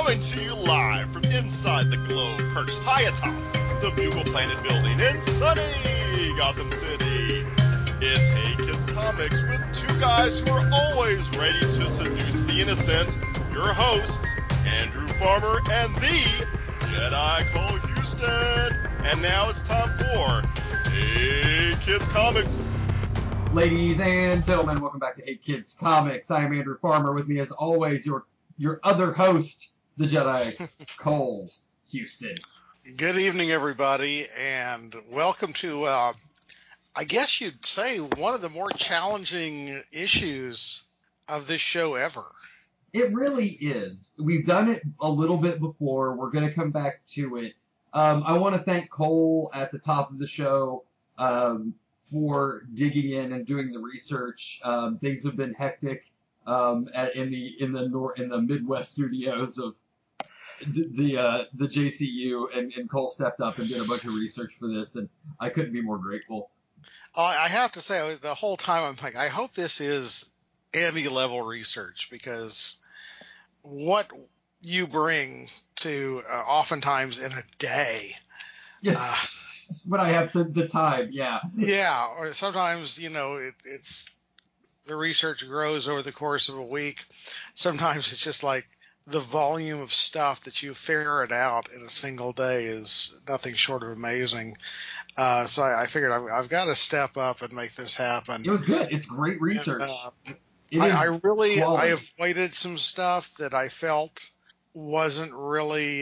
Coming to you live from inside the globe, perched high atop the Bugle Planet building in sunny Gotham City. It's Hey Kids Comics with two guys who are always ready to seduce the innocent. Your hosts, Andrew Farmer and the Jedi Cole Houston. And now it's time for Hey Kids Comics. Ladies and gentlemen, welcome back to Hey Kids Comics. I am Andrew Farmer. With me, as always, your other host, the Jedi Cole Houston. Good evening, everybody, and welcome to, I guess you'd say, one of the more challenging issues of this show ever. It really is. We've done it a little bit before. We're going to come back to it. I want to thank Cole at the top of the show for digging in and doing the research. Things have been hectic in the Midwest studios of the JCU, and Cole stepped up and did a bunch of research for this, and I couldn't be more grateful. I have to say, the whole time I'm like, I hope this is Andy-level research, because what you bring to oftentimes in a day. Yes. When I have the time, yeah. Yeah, or sometimes, it's the research grows over the course of a week. Sometimes it's just like the volume of stuff that you ferret out in a single day is nothing short of amazing. So I figured I've got to step up and make this happen. It was good. It's great research. And, I avoided some stuff that I felt wasn't really,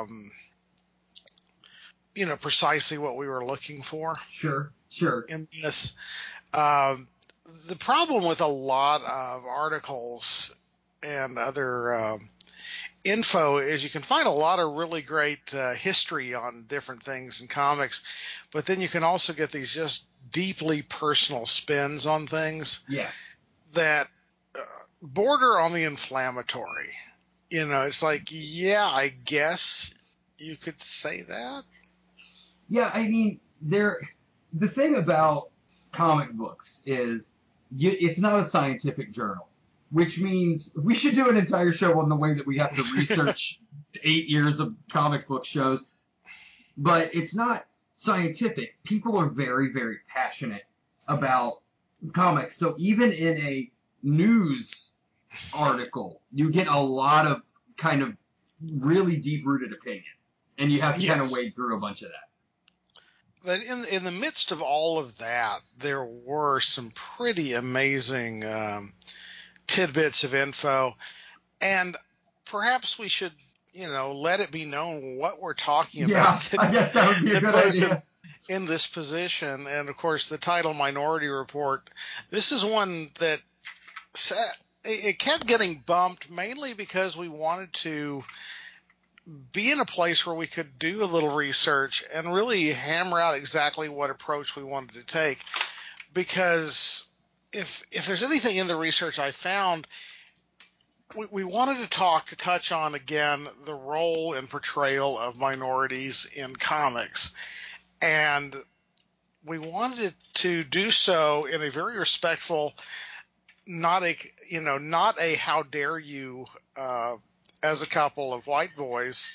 precisely what we were looking for. Sure. In this, the problem with a lot of articles and other info is you can find a lot of really great history on different things in comics, but then you can also get these just deeply personal spins on things. Yes. That border on the inflammatory. It's like, yeah, I guess you could say that. Yeah, I mean, the thing about comic books is it's not a scientific journal, which means we should do an entire show on the way that we have to research 8 years of comic book shows. But it's not scientific. People are very, very passionate about comics. So even in a news article, you get a lot of kind of really deep-rooted opinion. And you have to kind of wade through a bunch of that. But in the midst of all of that, there were some pretty amazing tidbits of info, and perhaps we should, let it be known what we're talking about. Yeah, I guess that would be a good idea. In this position, and of course the title Minority Report, this is one that it kept getting bumped mainly because we wanted to be in a place where we could do a little research and really hammer out exactly what approach we wanted to take. Because if there's anything in the research I found, we wanted to touch on again the role and portrayal of minorities in comics. And we wanted to do so in a very respectful, not a how dare you, as a couple of white boys,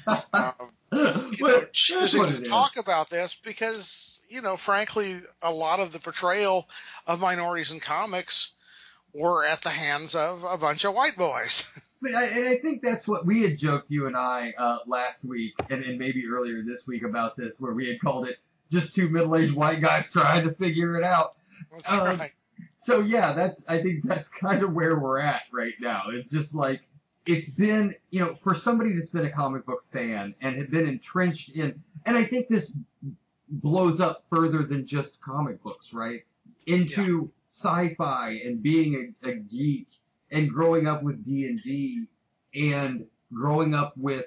choosing to talk about this because, frankly, a lot of the portrayal of minorities in comics were at the hands of a bunch of white boys. And I think that's what we had joked, you and I, last week, and maybe earlier this week about this, where we had called it just two middle-aged white guys trying to figure it out. That's right. So, yeah, I think that's kind of where we're at right now. It's just like, it's been, for somebody that's been a comic book fan and had been entrenched in, and I think this blows up further than just comic books, right? Into sci-fi and being a geek and growing up with D&D and growing up with,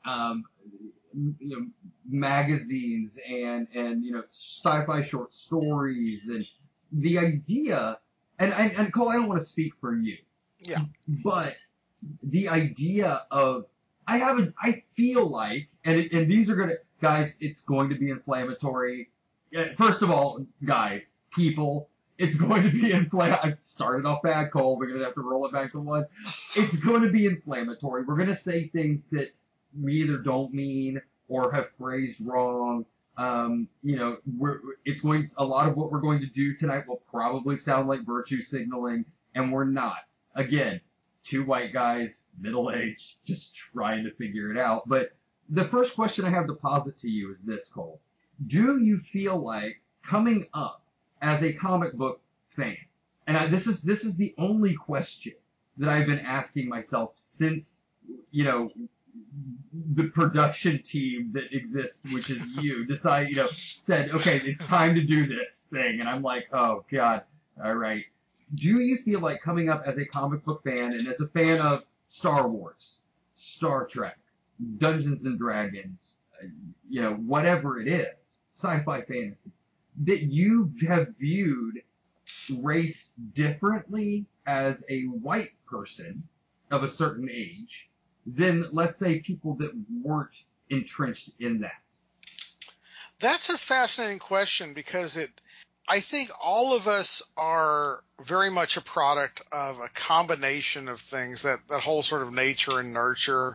magazines and sci-fi short stories and the idea, and Cole, I don't want to speak for you. Yeah. But the idea of, I feel like, and these are guys, it's going to be inflammatory. First of all, guys, people, It's going to be I started off bad, Cole. We're going to have to roll it back to one. It's going to be inflammatory. We're going to say things that we either don't mean or have phrased wrong. You know, a lot of what we're going to do tonight will probably sound like virtue signaling, and we're not. Again, two white guys, middle-aged, just trying to figure it out. But the first question I have to posit to you is this, Cole. Do you feel like coming up as a comic book fan, and this is the only question that I've been asking myself since, you know, the production team that exists, which is you, said, okay, it's time to do this thing. And I'm like, oh, God, all right. Do you feel like coming up as a comic book fan and as a fan of Star Wars, Star Trek, Dungeons and Dragons, you know, whatever it is, sci-fi fantasy, that you have viewed race differently as a white person of a certain age than, let's say, people that weren't entrenched in that? That's a fascinating question because I think all of us are very much a product of a combination of things, that whole sort of nature and nurture,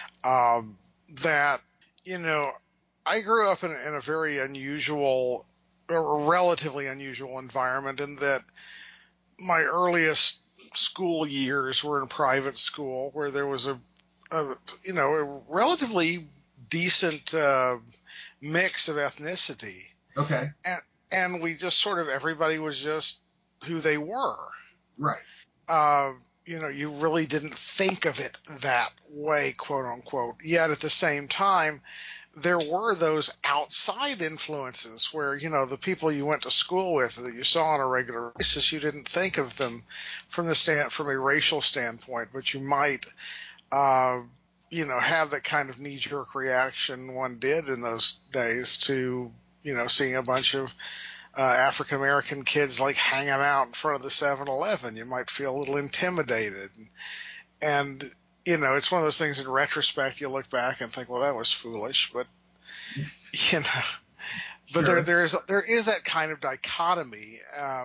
that, you know, I grew up in a very unusual, or relatively unusual environment, in that my earliest school years were in private school where there was a relatively decent mix of ethnicity. Okay. And we just sort of, everybody was just who they were. Right. You know, you really didn't think of it that way, quote unquote. Yet at the same time, there were those outside influences where, you know, the people you went to school with that you saw on a regular basis, you didn't think of them from a racial standpoint, but you might, you know, have that kind of knee-jerk reaction one did in those days to, you know, seeing a bunch of African-American kids like hanging out in front of the 7-Eleven. You might feel a little intimidated. And you know, it's one of those things in retrospect, you look back and think, well, that was foolish, but, you know, but Sure. there is that kind of dichotomy.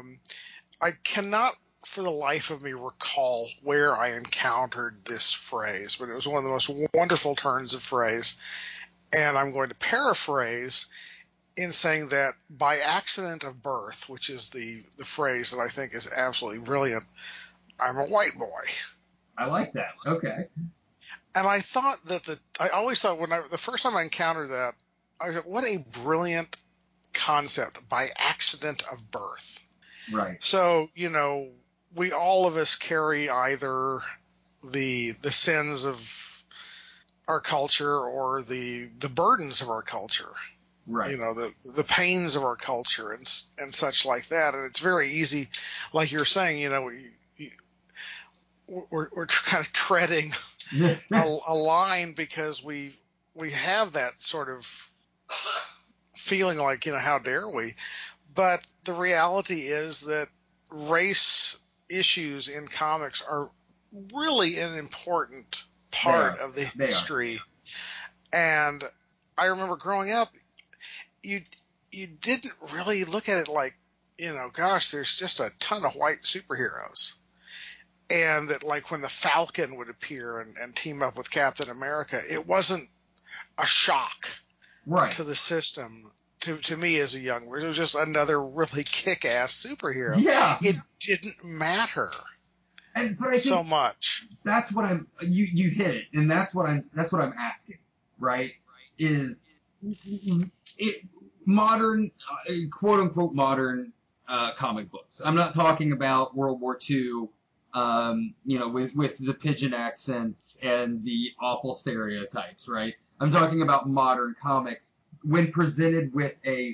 I cannot for the life of me recall where I encountered this phrase, but it was one of the most wonderful turns of phrase. And I'm going to paraphrase in saying that by accident of birth, which is the phrase that I think is absolutely brilliant, I'm a white boy. I like that. Okay. And I thought I always thought the first time I encountered that, I thought, what a brilliant concept, by accident of birth. Right. So, you know, all of us carry either the sins of our culture or the burdens of our culture. Right. You know, the pains of our culture and such like that. And it's very easy, like you're saying, you know, we're kind of treading a line because we have that sort of feeling like, you know, how dare we? But the reality is that race issues in comics are really an important part of the history. And I remember growing up, you didn't really look at it like, you know, gosh, there's just a ton of white superheroes. And that, like, when the Falcon would appear and team up with Captain America, it wasn't a shock to the system. To me as a young man, it was just another really kick-ass superhero. Yeah. It didn't matter But I think so much. That's what you hit it, and that's what I'm asking, right? Is it modern, quote unquote modern comic books? I'm not talking about World War II. You know, with the pigeon accents and the awful stereotypes, right? I'm talking about modern comics when presented with a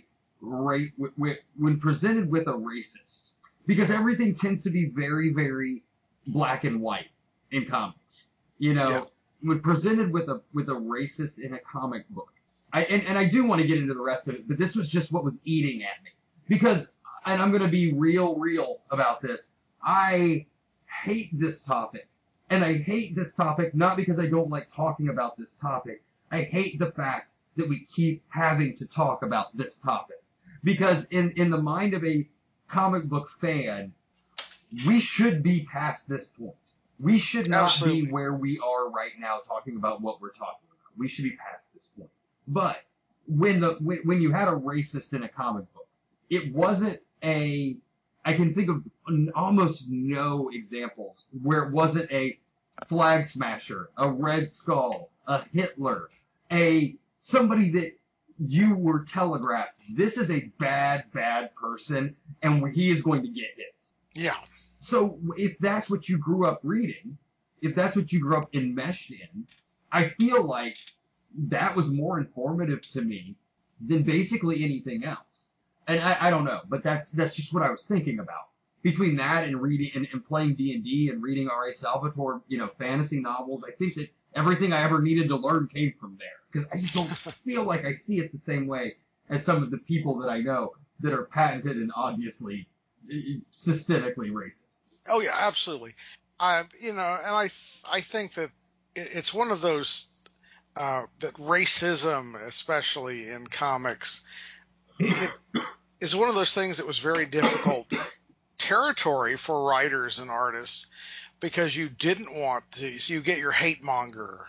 racist, because everything tends to be very, very black and white in comics. You know, when presented with a racist in a comic book, I do want to get into the rest of it, but this was just what was eating at me, because, and I'm going to be real about this. I hate this topic. And I hate this topic not because I don't like talking about this topic. I hate the fact that we keep having to talk about this topic. Because in the mind of a comic book fan, we should be past this point. We should not Absolutely. be where we are right now talking about what we're talking about. We should be past this point. But when you had a racist in a comic book, it wasn't a, I can think of almost no examples where it wasn't a flag smasher, a Red Skull, a Hitler, somebody that you were telegraphed, this is a bad person, and he is going to get his. Yeah. So if that's what you grew up reading, if that's what you grew up enmeshed in, I feel like that was more informative to me than basically anything else. And I don't know, but that's just what I was thinking about. Between that and reading and playing D&D and reading R.A. Salvatore, fantasy novels, I think that everything I ever needed to learn came from there. Because I just don't feel like I see it the same way as some of the people that I know that are patented and obviously systemically racist. Oh yeah, absolutely. And I think that it's one of those that racism, especially in comics, it is one of those things that was very difficult territory for writers and artists because you didn't want to. So you get your hate monger,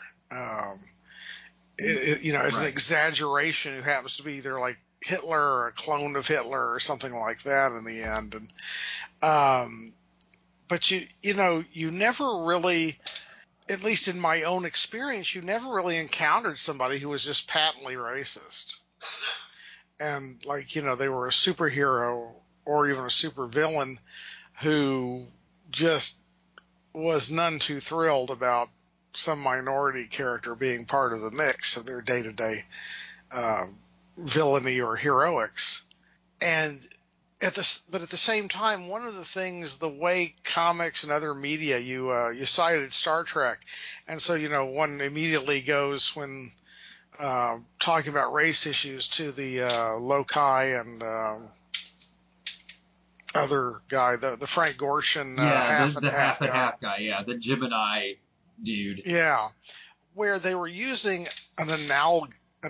as an exaggeration who happens to be either like Hitler or a clone of Hitler or something like that in the end, and but you never really, at least in my own experience, you never really encountered somebody who was just patently racist. And they were a superhero or even a supervillain who just was none too thrilled about some minority character being part of the mix of their day-to-day villainy or heroics. But at the same time, one of the things, the way comics and other media, you cited Star Trek, and so one immediately goes when talking about race issues to the Lokai and other guy, the Frank Gorshin half and half guy, the Gemini dude. Yeah, where they were using an analog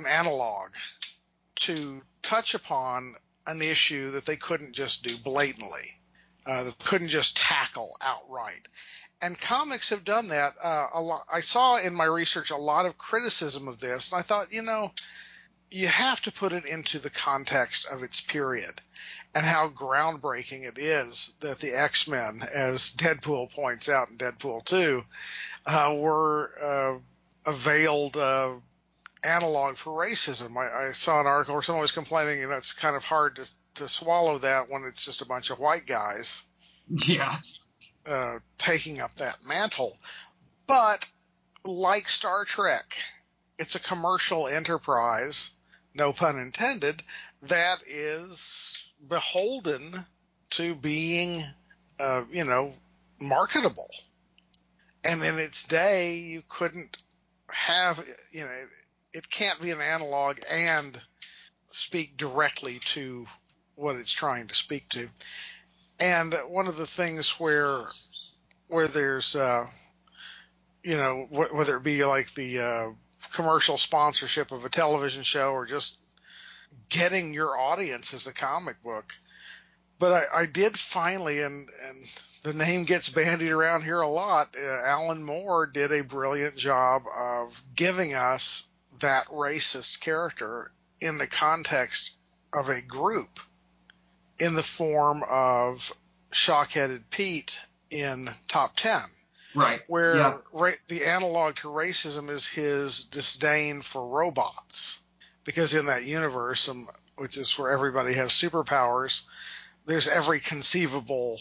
to touch upon an issue that they couldn't just do blatantly, that couldn't just tackle outright. And comics have done that a lot. I saw in my research a lot of criticism of this, and I thought, you have to put it into the context of its period and how groundbreaking it is that the X-Men, as Deadpool points out in Deadpool 2, were a veiled analog for racism. I saw an article where someone was complaining, it's kind of hard to swallow that when it's just a bunch of white guys. Yeah. Taking up that mantle. But like Star Trek, it's a commercial enterprise, no pun intended, that is beholden to being, marketable. And in its day, you couldn't have, it can't be an analog and speak directly to what it's trying to speak to. And one of the things where there's, whether it be like the commercial sponsorship of a television show or just getting your audience as a comic book. But I did finally, and the name gets bandied around here a lot, Alan Moore did a brilliant job of giving us that racist character in the context of a group in the form of Shockheaded Pete in Top 10. Right. Where the analog to racism is his disdain for robots. Because in that universe, which is where everybody has superpowers, there's every conceivable,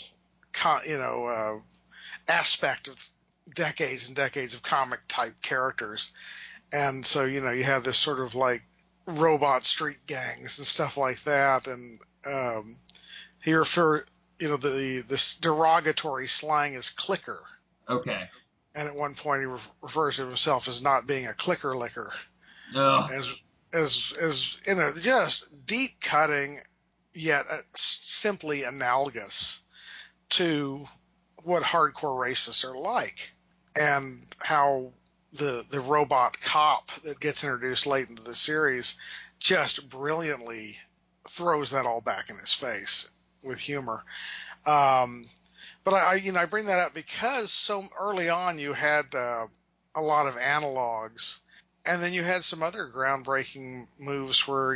aspect of decades and decades of comic type characters. And so, you have this sort of like robot street gangs and stuff like that. And he this derogatory slang is clicker. Okay. And at one point he refers to himself as not being a clicker licker. Ugh. As just deep cutting, yet simply analogous to what hardcore racists are like, and how the robot cop that gets introduced late into the series just brilliantly throws that all back in his face with humor. But I bring that up because so early on you had a lot of analogs, and then you had some other groundbreaking moves where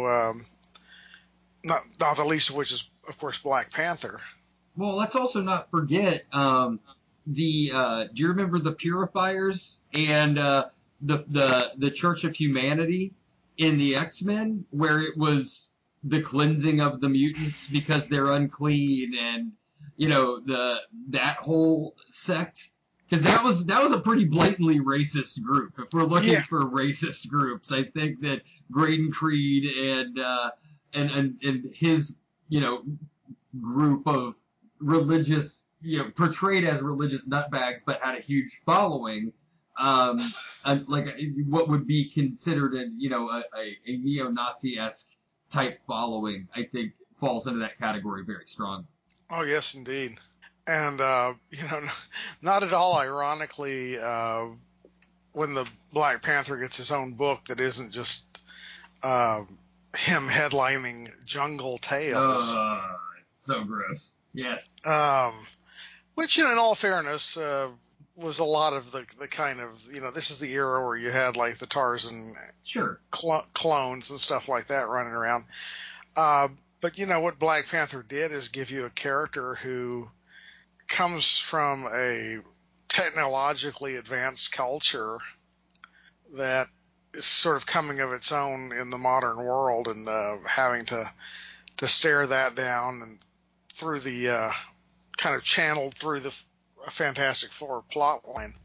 not the least of which is of course Black Panther. Well, let's also not forget do you remember the Purifiers and the Church of Humanity in the X-Men, where it was the cleansing of the mutants because they're unclean, and that whole sect, because that was a pretty blatantly racist group. If we're looking for racist groups, I think that Graydon Creed and his group of religious, portrayed as religious nutbags, but had a huge following, like what would be considered a neo-Nazi-esque type following, I think falls into that category very strongly. Oh yes, indeed. And not at all ironically, when the Black Panther gets his own book that isn't just him headlining Jungle Tales. It's so gross. Yes. Which, in all fairness, was a lot of the kind of, this is the era where you had like the Tarzan clones and stuff like that running around. But what Black Panther did is give you a character who comes from a technologically advanced culture that is sort of coming of its own in the modern world, and having to stare that down and through the kind of channeled through the Fantastic Four plot line.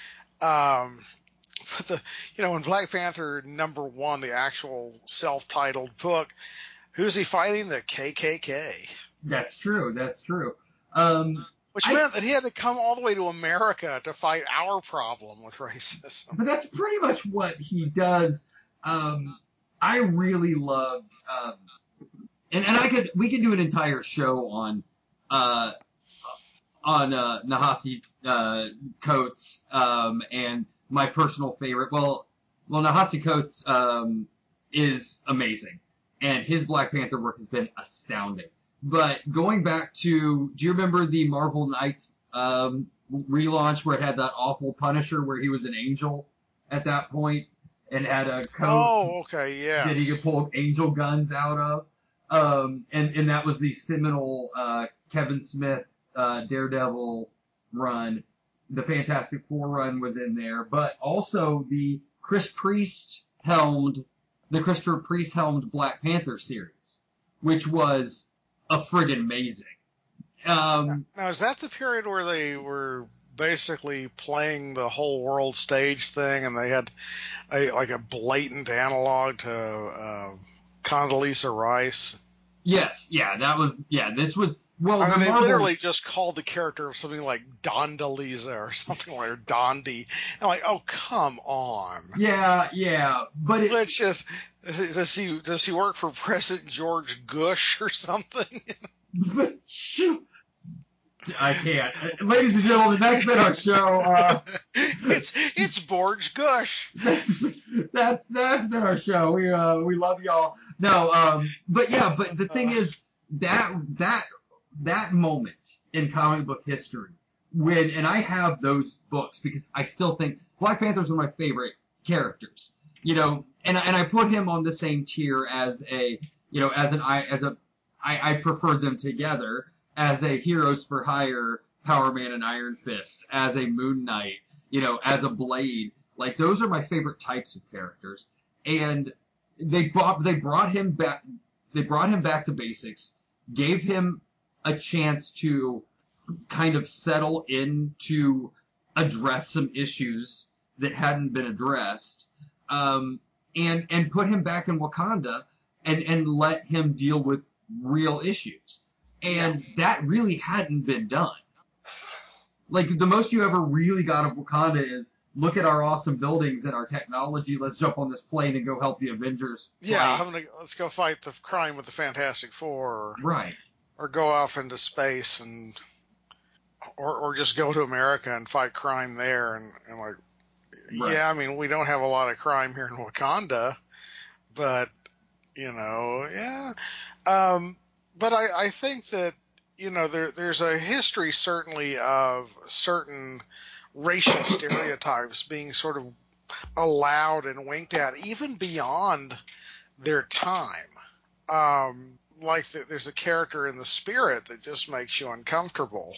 But when Black Panther #1, the actual self-titled book, who's he fighting? The KKK. That's true. Which meant that he had to come all the way to America to fight our problem with racism. But that's pretty much what he does. I really loved, and we could do an entire show on Nahasi Coates, and my personal favorite. Well, Nahasi Coates is amazing, and his Black Panther work has been astounding. But going back to, do you remember the Marvel Knights relaunch where it had that awful Punisher where he was an angel at that point and had a coat? Oh, okay, yeah. That he could pull angel guns out of. And that was the seminal Kevin Smith Daredevil run. The Fantastic Four run was in there, but also the Christopher Priest helmed Black Panther series, which was a friggin' amazing. Now, is that the period where they were basically playing the whole world stage thing, and they had a blatant analog to Condoleezza Rice? Yes, yeah, this was, well, I mean, they literally just called the character something like Dondaliza or something like, or Dondi. And like, oh, come on. Yeah, but let's just, does he work for President George Bush or something? I can't. Ladies and gentlemen, that's been our show. It's Borge Gush. That's been our show. We love y'all. No, but the thing is that moment in comic book history and I have those books because I still think Black Panther is one of my favorite characters. And I put him on the same tier as I prefer them together as a Heroes for Hire, Power Man and Iron Fist, as a Moon Knight, as a Blade. Like, those are my favorite types of characters. And they brought him back to basics, gave him a chance to kind of settle in to address some issues that hadn't been addressed, and put him back in Wakanda and let him deal with real issues. And that really hadn't been done. Like, the most you ever really got of Wakanda is, look at our awesome buildings and our technology, let's jump on this plane and go help the Avengers fight. Yeah, let's go fight the crime with the Fantastic Four. Right. Or go off into space or just go to America and fight crime there. And like, right. Yeah, I mean, we don't have a lot of crime here in Wakanda, but, yeah. but I think that, there's a history certainly of certain racial stereotypes being sort of allowed and winked at even beyond their time. There's a character in The Spirit that just makes you uncomfortable.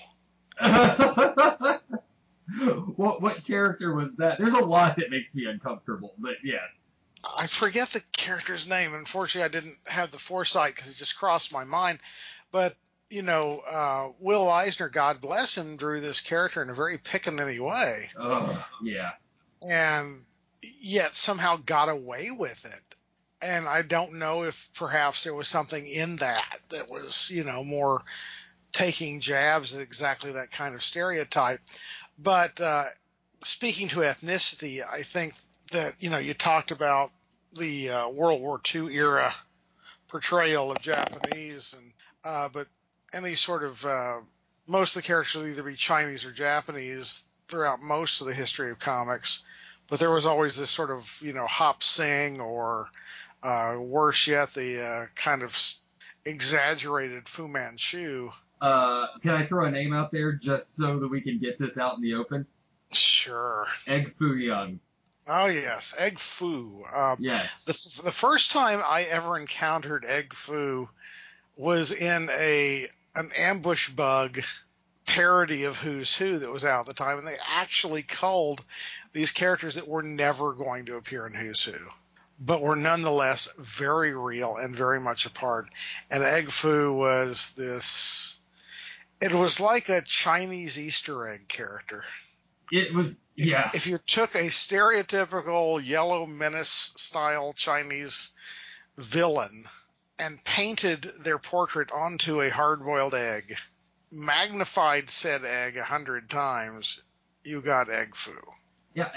What character was that? There's a lot that makes me uncomfortable, but yes. I forget the character's name. Unfortunately, I didn't have the foresight because it just crossed my mind. But, Will Eisner, God bless him, drew this character in a very pickaninny way. Oh, yeah. And yet somehow got away with it. And I don't know if perhaps there was something in that was, more taking jabs at exactly that kind of stereotype. But speaking to ethnicity, I think that, you talked about the World War II era portrayal of Japanese, but any sort of most of the characters would either be Chinese or Japanese throughout most of the history of comics. But there was always this sort of, Hop Sing or worse yet, the kind of exaggerated Fu Manchu. Can I throw a name out there just so that we can get this out in the open? Sure. Egg Foo Young. Oh, yes, Egg Foo. Yes. The first time I ever encountered Egg Foo was in an Ambush Bug parody of Who's Who that was out at the time, and they actually culled these characters that were never going to appear in Who's Who, but were nonetheless very real and very much a part. And Egg Foo was this... It was like a Chinese Easter egg character. It was, yeah. If you took a stereotypical Yellow Menace style Chinese villain and painted their portrait onto a hard-boiled egg, magnified said egg 100 times, you got Egg Foo. Yeah,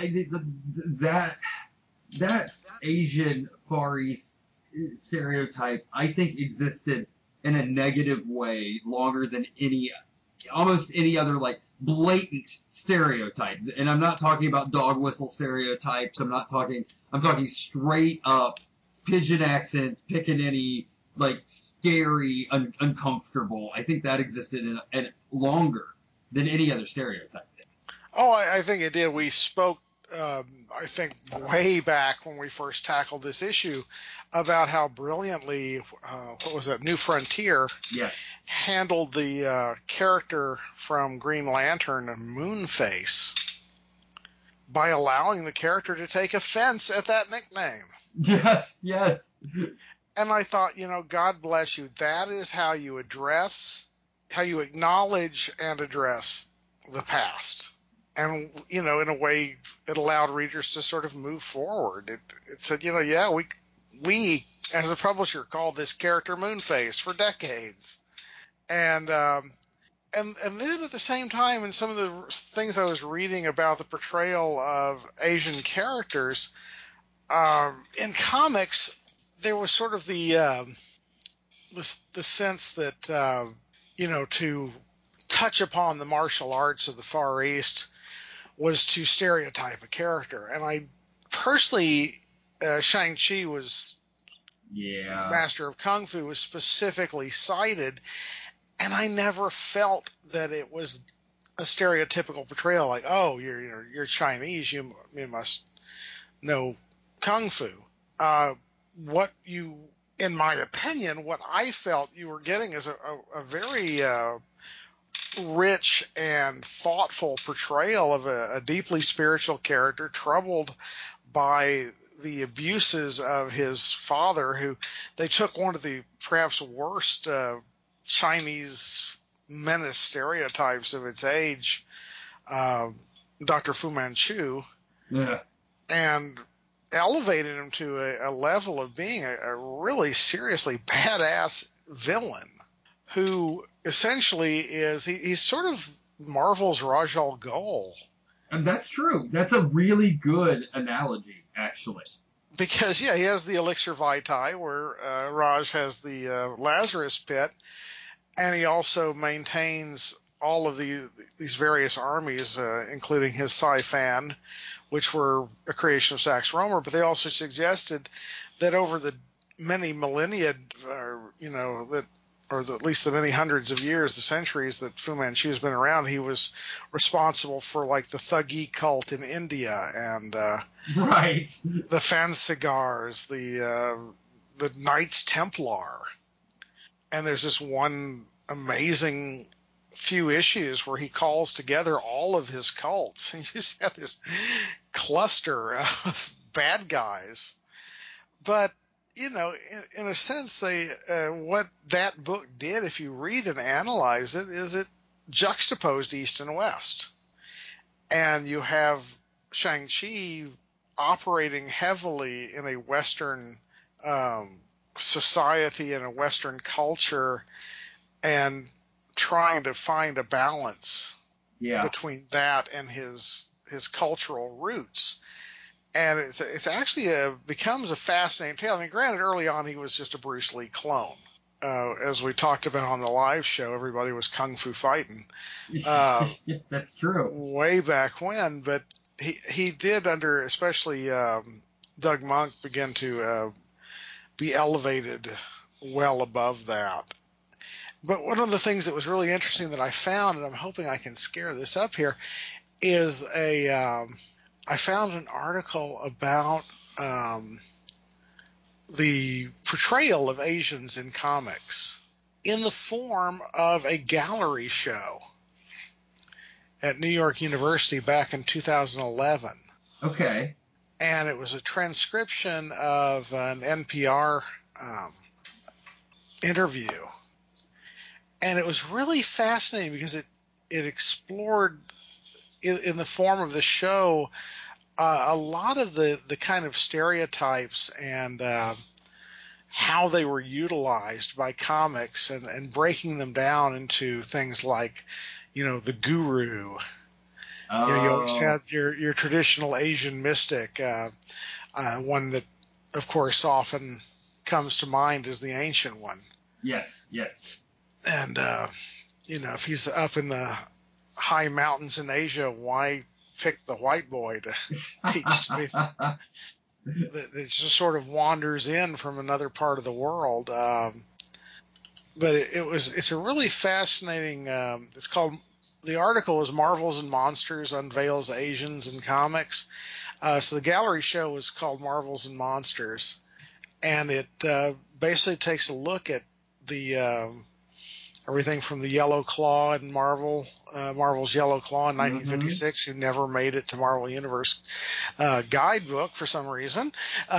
that Asian Far East stereotype, I think, existed in a negative way longer than almost any other, like, blatant stereotype. And I'm not talking about dog whistle stereotypes. I'm talking straight up pigeon accents, pickaninny, like, scary, uncomfortable. I think that existed in longer than any other stereotype did. Oh, I think it did. We spoke, I think, way back when we first tackled this issue about how brilliantly, what was that, New Frontier Yes. handled the character from Green Lantern, Moonface, by allowing the character to take offense at that nickname. Yes, yes. And I thought, God bless you. That is how you acknowledge and address the past. And, in a way, it allowed readers to sort of move forward. It said, yeah, we, as a publisher, called this character Moonface for decades. And then at the same time, in some of the things I was reading about the portrayal of Asian characters, in comics, there was sort of the sense that, to touch upon the martial arts of the Far East was to stereotype a character. And I personally, Shang-Chi was, Master of Kung Fu was specifically cited, and I never felt that it was a stereotypical portrayal, like, oh, you're Chinese, you must know Kung Fu. In my opinion, what I felt you were getting is a very rich and thoughtful portrayal of a deeply spiritual character troubled by the abuses of his father, who they took one of the perhaps worst Chinese menace stereotypes of its age, Dr. Fu Manchu, and elevated him to a level of being a really seriously badass villain who essentially he's sort of Marvel's Raj Al Ghul. And that's true. That's a really good analogy, actually. Because, he has the Elixir Vitae, where Raj has the Lazarus Pit, and he also maintains all of these various armies, including his Sci-Fan, which were a creation of Sax Rohmer, but they also suggested that over the many millennia, that at least the many hundreds of years, the centuries that Fu Manchu has been around, he was responsible for like the Thuggee cult in India and Right. the Phansigars, the Knights Templar. And there's this one amazing few issues where he calls together all of his cults. And you just have this cluster of bad guys. But, you know, in a sense, what that book did, if you read and analyze it, is it juxtaposed East and West. And you have Shang-Chi operating heavily in a Western society and a Western culture and trying to find a balance between that and his cultural roots. And it's actually becomes a fascinating tale. I mean, granted, early on he was just a Bruce Lee clone. As we talked about on the live show, everybody was kung fu fighting. That's true. Way back when, but he did under especially Doug Monk begin to be elevated well above that. But one of the things that was really interesting that I found, and I'm hoping I can scare this up here, is I found an article about the portrayal of Asians in comics in the form of a gallery show at New York University back in 2011. Okay. And it was a transcription of an NPR interview. And it was really fascinating because it explored in the form of the show a lot of the kind of stereotypes and how they were utilized by comics and breaking them down into things like, you know, the guru. Oh. You know, you always had your traditional Asian mystic, one that, of course, often comes to mind as the ancient one. Yes. And, you know, if he's up in the high mountains in Asia, why pick the white boy to teach me that just sort of wanders in from another part of the world. But it's a really fascinating, it's called, the article is Marvels and Monsters Unveils Asians in Comics. So the gallery show was called Marvels and Monsters, and it basically takes a look at the everything from the Yellow Claw and Marvel's Yellow Claw in 1956, who never made it to Marvel Universe guidebook for some reason,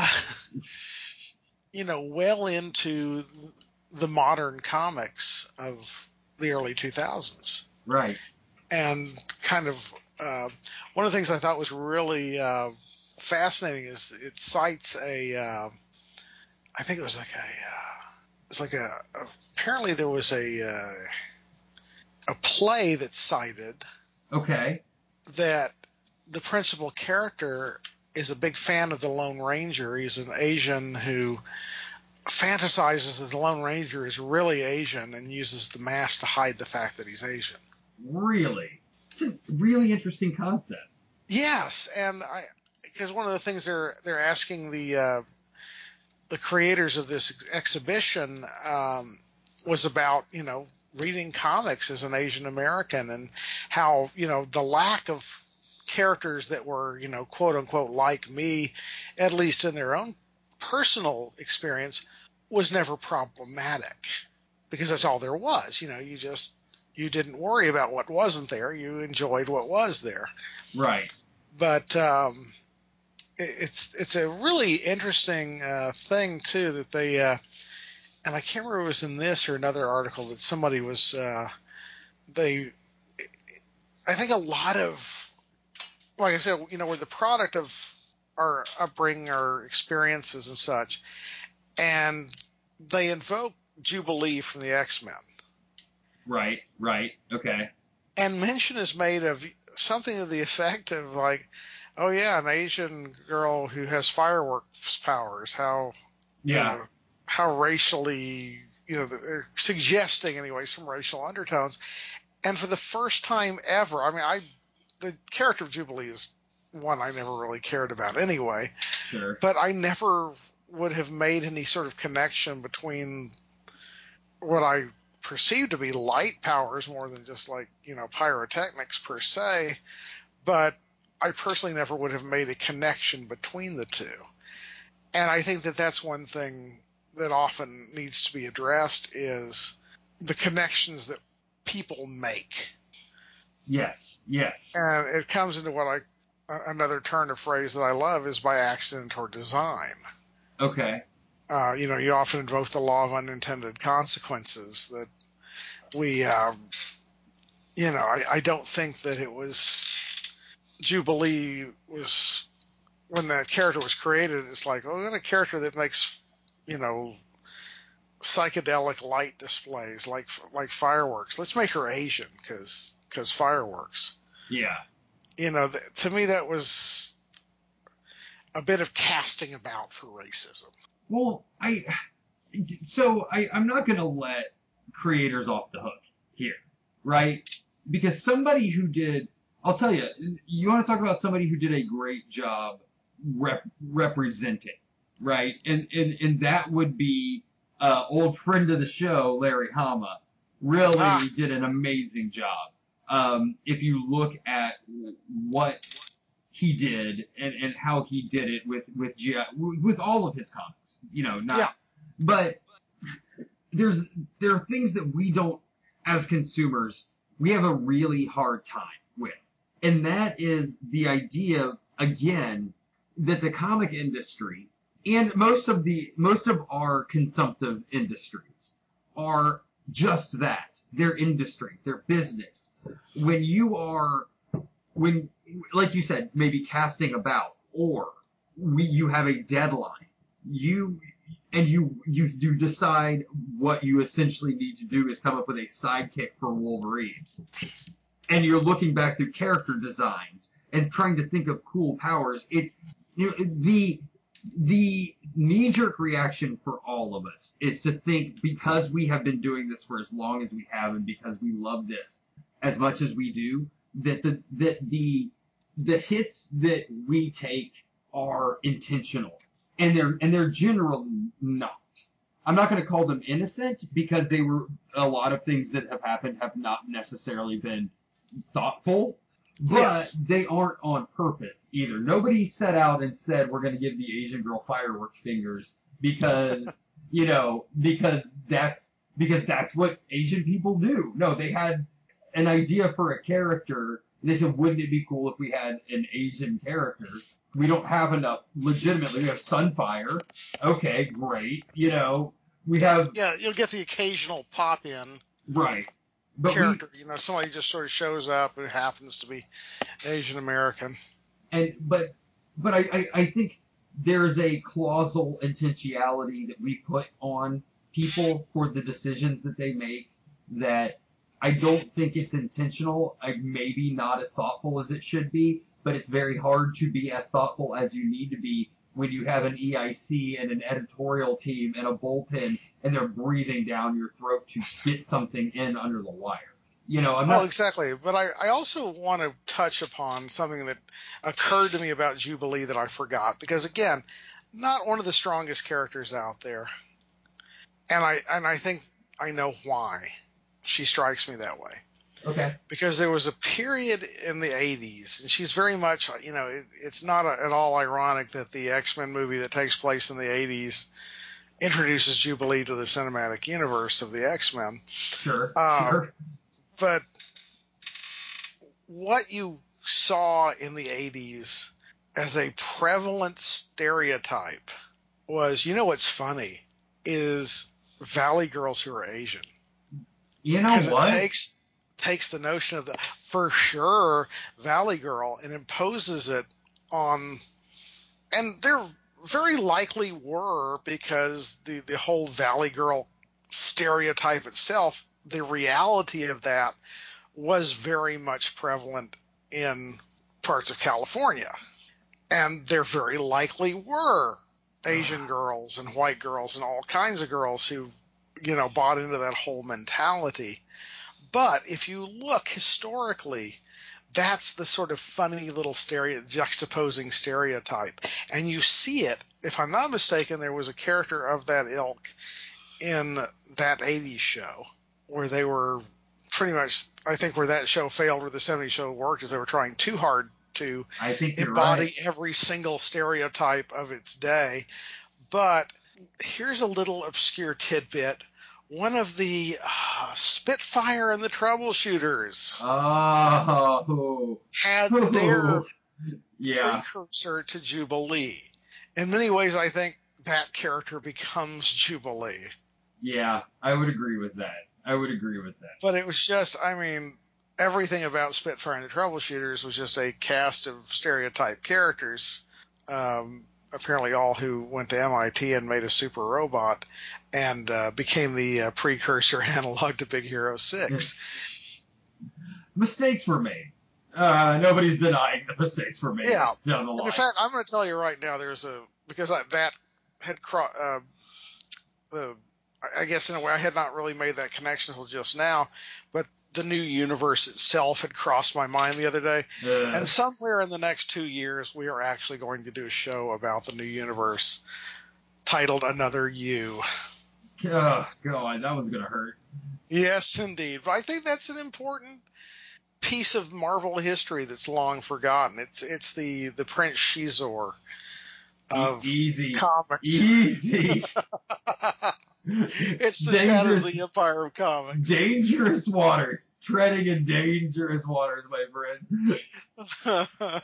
you know, well into the modern comics of the early 2000s. Right. And kind of one of the things I thought was really fascinating is it cites I think it was like apparently there was a play that cited that the principal character is a big fan of the Lone Ranger. He's an Asian who fantasizes that the Lone Ranger is really Asian and uses the mask to hide the fact that he's Asian. Really? It's a really interesting concept. Yes, and because one of the things they're asking the creators of this exhibition was about, you know, reading comics as an Asian American and how, you know, the lack of characters that were, you know, quote unquote like me, at least in their own personal experience, was never problematic because that's all there was. You know, you didn't worry about what wasn't there. You enjoyed what was there. Right. But it's a really interesting thing too that they and I can't remember if it was in this or another article that somebody was I think a lot of, like I said, you know, we're the product of our upbringing, our experiences and such, and they invoke Jubilee from the X-Men. Right. Okay. And mention is made of something to the effect of like, oh yeah, an Asian girl who has fireworks powers. How racially, you know, they're suggesting anyway some racial undertones. And for the first time ever, I mean, the character of Jubilee is one I never really cared about anyway. Sure. But I never would have made any sort of connection between what I perceived to be light powers more than just like, pyrotechnics per se, but I personally never would have made a connection between the two. And I think that that's one thing that often needs to be addressed is the connections that people make. Yes. And it comes into another turn of phrase that I love is by accident or design. Okay. You often invoke the law of unintended consequences that we, I don't think that it was Jubilee was, when that character was created, it's like, oh, we got a character that makes, psychedelic light displays like fireworks. Let's make her Asian because fireworks. Yeah. To me that was a bit of casting about for racism. Well, I'm not going to let creators off the hook here, right? Because somebody who did, I'll tell you, you want to talk about somebody who did a great job representing, right? And that would be old friend of the show, Larry Hama, really did an amazing job. If you look at what he did and how he did it with all of his comics, but there are things that we don't, as consumers, we have a really hard time with. And that is the idea, again, that the comic industry and most of our consumptive industries are just that. Their industry, their business. When, like you said, maybe casting about, or you have a deadline, you decide what you essentially need to do is come up with a sidekick for Wolverine. And you're looking back through character designs and trying to think of cool powers. The knee-jerk reaction for all of us is to think, because we have been doing this for as long as we have and because we love this as much as we do, that the hits that we take are intentional. And they're generally not. I'm not going to call them innocent because a lot of things that have happened have not necessarily been thoughtful, but yes. They aren't on purpose either. Nobody set out and said we're going to give the Asian girl firework fingers because because that's what Asian people do. No, they had an idea for a character. And they said, wouldn't it be cool if we had an Asian character? We don't have enough. Legitimately, we have Sunfire. Okay, great. We have. Yeah, you'll get the occasional pop in. Right. But character, somebody just sort of shows up and happens to be Asian American. But I think there's a causal intentionality that we put on people for the decisions that they make that I don't think it's intentional. Maybe not as thoughtful as it should be, but it's very hard to be as thoughtful as you need to be when you have an EIC and an editorial team and a bullpen and they're breathing down your throat to get something in under the wire. Exactly. But I also want to touch upon something that occurred to me about Jubilee that I forgot, because again, not one of the strongest characters out there. And I think I know why she strikes me that way. Okay. Because there was a period in the 80s, and she's very much, it's not at all ironic that the X-Men movie that takes place in the 80s introduces Jubilee to the cinematic universe of the X-Men. Sure. But what you saw in the 80s as a prevalent stereotype was, what's funny, is Valley girls who are Asian. You know what? It takes the notion of for sure, Valley Girl, and imposes it on, and there very likely were, because the whole Valley Girl stereotype itself, the reality of that was very much prevalent in parts of California. And there very likely were Asian girls and white girls and all kinds of girls who, bought into that whole mentality. But if you look historically, that's the sort of funny little juxtaposing stereotype. And you see it, if I'm not mistaken, there was a character of that ilk in that 80s show where they were pretty much, I think where that show failed, where the 70s show worked, is they were trying too hard to I think you're embody right. every single stereotype of its day. But here's a little obscure tidbit. One of the Spitfire and the Troubleshooters Oh. had their Yeah. precursor to Jubilee. In many ways, I think that character becomes Jubilee. Yeah, I would agree with that. But it was just, I mean, everything about Spitfire and the Troubleshooters was just a cast of stereotype characters, apparently all who went to MIT and made a super robot and became the precursor analog to Big Hero 6. Mistakes were made. Nobody's denying the mistakes were made Yeah. down the And line. in fact, I'm going to tell you right now, because that had I guess in a way I had not really made that connection until just now, but the new universe itself had crossed my mind the other day. And somewhere in the next 2 years, we are actually going to do a show about the new universe titled Another You. Oh, God, that one's going to hurt. Yes, indeed. But I think that's an important piece of Marvel history that's long forgotten. It's the Prince Shizor of Easy. comics. Easy. It's the Shadows of the Empire of Comics. Dangerous waters. Treading in dangerous waters, my friend.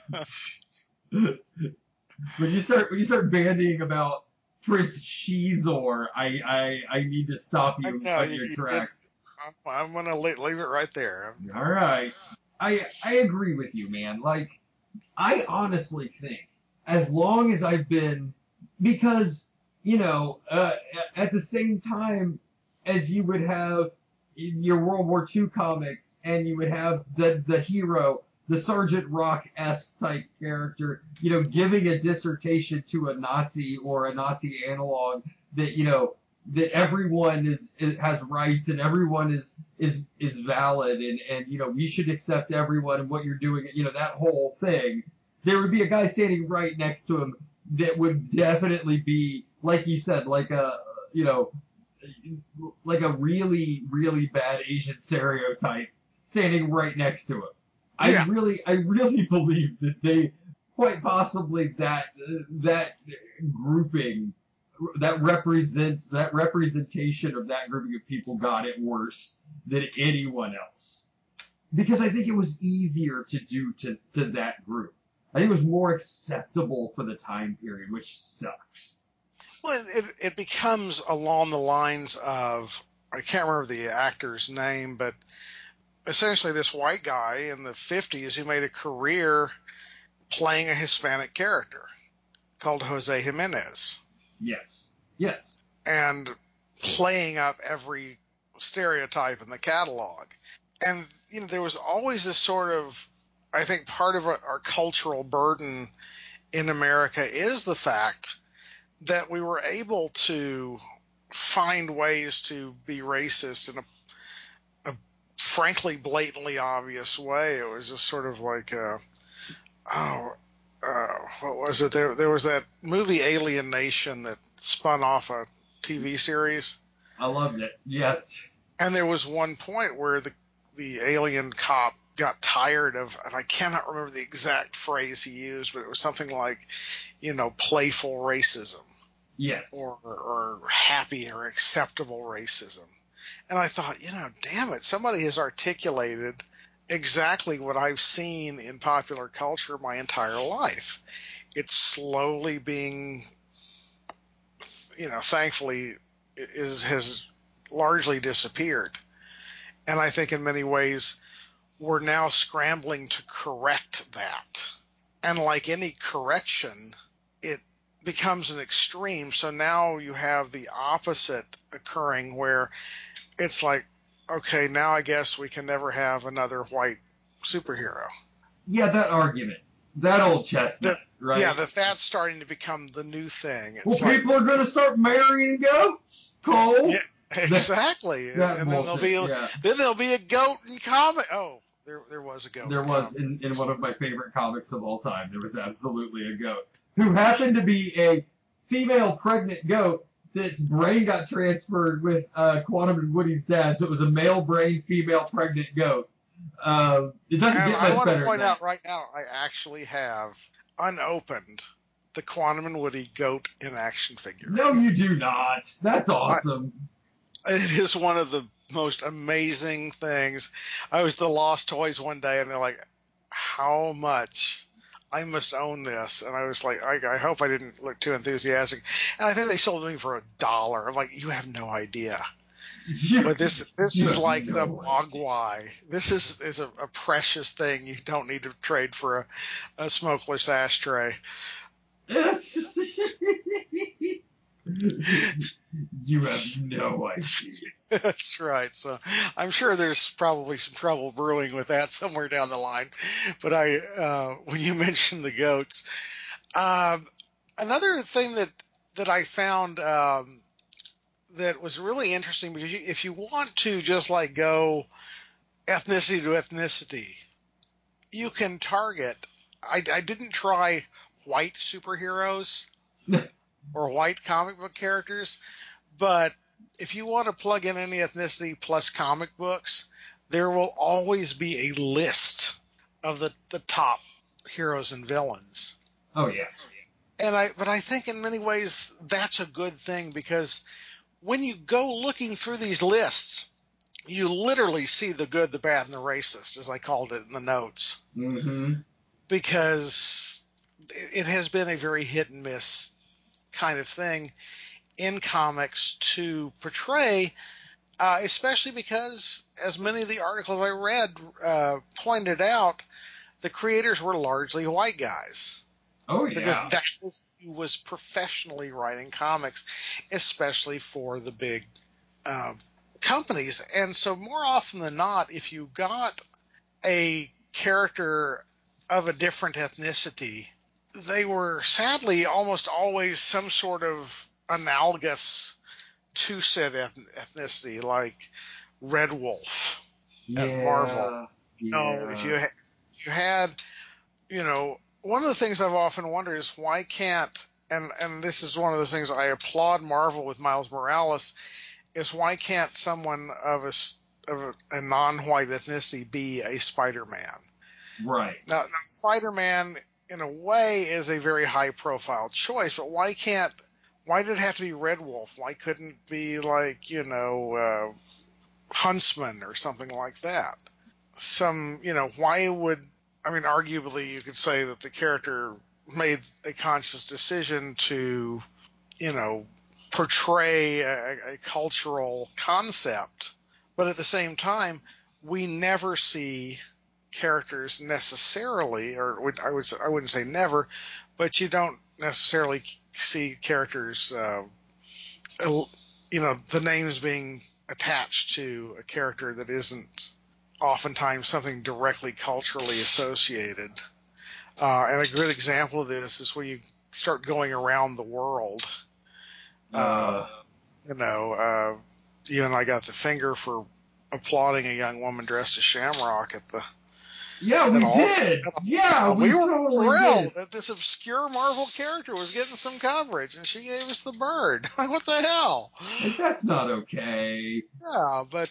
When you start bandying about Prince Shizor, I need to stop you on your tracks. I'm gonna leave it right there. All right. I agree with you, man. Like, I honestly think, as long as I've been, because, at the same time as you would have in your World War II comics, and you would have the hero, the Sergeant Rock-esque type character, giving a dissertation to a Nazi or a Nazi analog that, that everyone has rights and everyone is valid and we should accept everyone and what you're doing, that whole thing. There would be a guy standing right next to him that would definitely be, like you said, like a really, really bad Asian stereotype standing right next to him. Yeah. I really believe that they, quite possibly that grouping, that representation of that grouping of people got it worse than anyone else. Because I think it was easier to do to that group. I think it was more acceptable for the time period, which sucks. Well, it becomes along the lines of, I can't remember the actor's name, but essentially this white guy in the 50s who made a career playing a Hispanic character called Jose Jimenez. Yes. And playing up every stereotype in the catalog. And, there was always this sort of, I think part of our cultural burden in America is the fact that we were able to find ways to be racist in a frankly blatantly obvious way. It was just sort of like, what was it? There was that movie Alien Nation that spun off a TV series. I loved it. Yes. And there was one point where the alien cop got tired of, and I cannot remember the exact phrase he used, but it was something like, playful racism. Yes. Or happy or acceptable racism. And I thought, damn it, somebody has articulated exactly what I've seen in popular culture my entire life. It's slowly being, thankfully, has largely disappeared. And I think in many ways we're now scrambling to correct that. And like any correction, it becomes an extreme. So now you have the opposite occurring where it's like, okay, now I guess we can never have another white superhero. Yeah, that argument. That old chestnut, right? Yeah, that's starting to become the new thing. It's people are going to start marrying goats, Cole. Yeah, exactly. And then there'll be a goat in comic. Oh, there was a goat. There was in one of my favorite comics of all time. There was absolutely a goat who happened to be a female pregnant goat its brain got transferred with Quantum and Woody's dad, so it was a male brain, female pregnant goat. It doesn't And get I much want better to than point that. out right now, I actually have unopened the Quantum and Woody goat in action figure. No, you do not. That's awesome. It is one of the most amazing things. I was at the Lost Toys one day, and they're like, how much? I must own this. And I was like, I hope I didn't look too enthusiastic. And I think they sold it to me for $1. I'm like, you have no idea. But this is like the Mogwai. This is a precious thing. You don't need to trade for a smokeless ashtray. You have no idea. That's right. So I'm sure there's probably some trouble brewing with that somewhere down the line. But when you mentioned the goats, another thing that I found that was really interesting, because if you want to just like go ethnicity to ethnicity, you can target. I didn't try white superheroes or white comic book characters, but if you want to plug in any ethnicity plus comic books, there will always be a list of the top heroes and villains. Oh yeah. But I think in many ways that's a good thing, because when you go looking through these lists, you literally see the good, the bad, and the racist, as I called it in the notes. Mm-hmm. Because it has been a very hit and miss kind of thing in comics to portray, especially because, as many of the articles I read pointed out, the creators were largely white guys. Oh yeah. Because that was who was professionally writing comics, especially for the big companies. And so more often than not, if you got a character of a different ethnicity, they were sadly almost always some sort of analogous to said ethnicity, like Red Wolf at Marvel. Yeah. If you had, one of the things I've often wondered is why can't, and this is one of the things I applaud Marvel with Miles Morales, is why can't someone of a non-white ethnicity be a Spider-Man? Right. Now Spider-Man, in a way, is a very high-profile choice, but why did it have to be Red Wolf? Why couldn't it be like, Huntsman or something like that? Arguably you could say that the character made a conscious decision to, portray a cultural concept, but at the same time, we never see characters necessarily, or I wouldn't say never, but you don't necessarily see characters, the names being attached to a character that isn't oftentimes something directly culturally associated. And a good example of this is when you start going around the world. You and I got the finger for applauding a young woman dressed as Shamrock at the. Yeah, we did. Yeah, we were totally thrilled did. that this obscure Marvel character was getting some coverage, and she gave us the bird. What the hell? Like, that's not okay. Yeah, but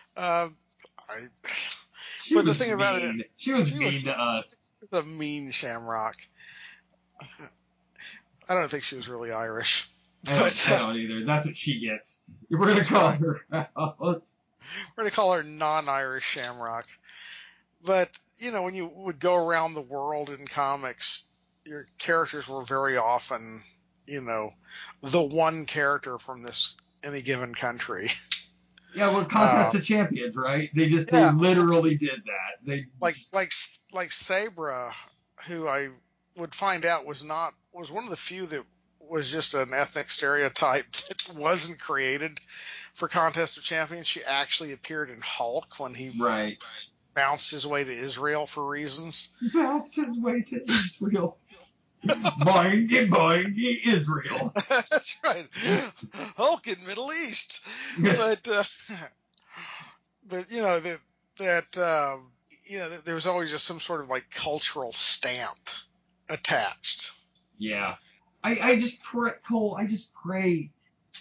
She but was the thing about it, mean. She was mean to us. a mean Shamrock. I don't think she was really Irish. I don't either. That's what she gets. We're going to call her out. We're going to call her non-Irish Shamrock. But, when you would go around the world in comics, your characters were very often, the one character from any given country. Yeah, we're Contest of Champions, right? They literally did that. They like Sabra, who I would find out was one of the few that was just an ethnic stereotype that wasn't created for Contest of Champions. She actually appeared in Hulk when he bounced his way to Israel for reasons. Bounced his way to Israel. Boingy, boingy, Israel. That's right. Hulk in Middle East. But there was always just some sort of like cultural stamp attached. Yeah. I just pray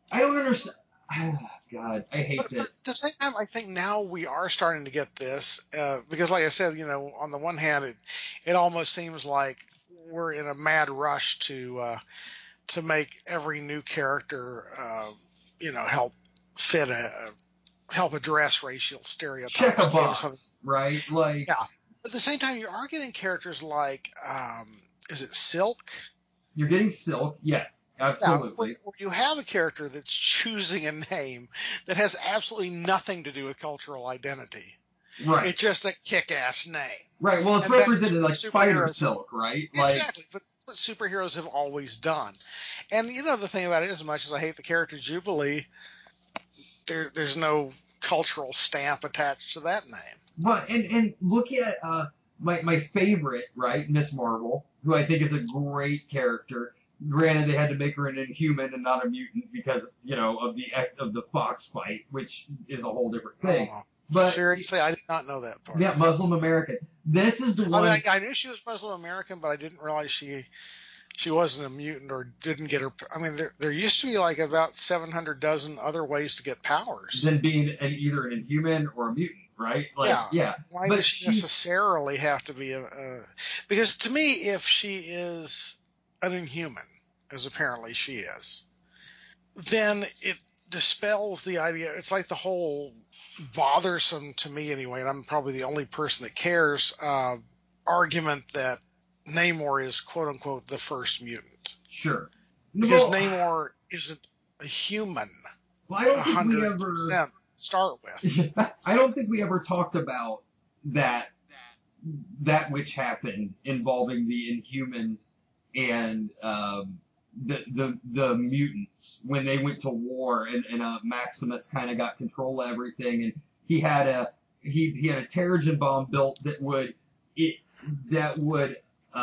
I don't understand. Oh, God, I hate But at this. the same time, I think now we are starting to get this because, like I said, on the one hand, it almost seems like we're in a mad rush to make every new character, help fit help address racial Check a stereotypes and give us something. box, right? Like, Yeah. But at the same time, you are getting characters like, is it Silk? you're getting Silk, yes, Yeah, where absolutely. you have a character that's choosing a name that has absolutely nothing to do with cultural identity. Right. It's just a kick-ass name. Right, well, it's And that's represented what like Spider superheroes have, Silk, right? Like, exactly, but that's what superheroes have always done. And the thing about it, as much as I hate the character Jubilee, there's no cultural stamp attached to that name. but, and look at, my favorite, right, Miss Marvel, who I think is a great character. Granted, they had to make her an Inhuman and not a mutant because, of the Fox fight, which is a whole different thing. Oh, But, seriously, I did not know that part. yeah, Muslim American. This is the I mean, one. I knew she was Muslim American, but I didn't realize she wasn't a mutant or didn't get her. I mean, there used to be like about 700 dozen other ways to get powers. Than being either an Inhuman or a mutant, right? Like, Yeah. yeah. Why But does she she's necessarily have to be because to me, if she is an Inhuman, as apparently she is, then it dispels the idea. It's like the whole bothersome to me anyway, and I'm probably the only person that cares, argument that Namor is quote unquote the first mutant. sure. Because Well, Namor isn't a human I don't think we 100% ever. to start with. I don't think we ever talked about that which happened involving the Inhumans and the mutants when they went to war and Maximus kind of got control of everything and he had a Terrigen bomb built it that would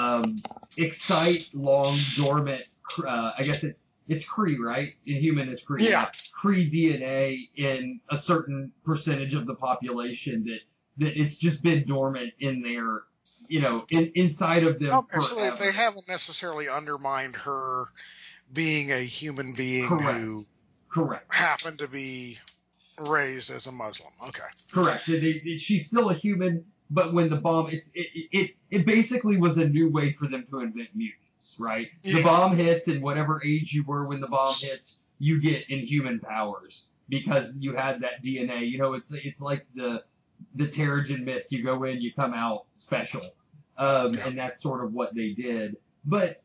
excite long dormant I guess it's Kree, right? Inhuman is Kree. Yeah. Kree DNA in a certain percentage of the population that it's just been dormant in their, inside of them Okay, so forever. they haven't necessarily undermined her being a human being who Correct. happened to be raised as a Muslim. Okay. Correct. She's still a human, but when the bomb, it basically was a new way for them to invent mutants, right? Yeah. The bomb hits, and whatever age you were when the bomb hits, you get Inhuman powers because you had that DNA. It's like the Terrigen Mist. You go in, you come out special, and that's sort of what they did. But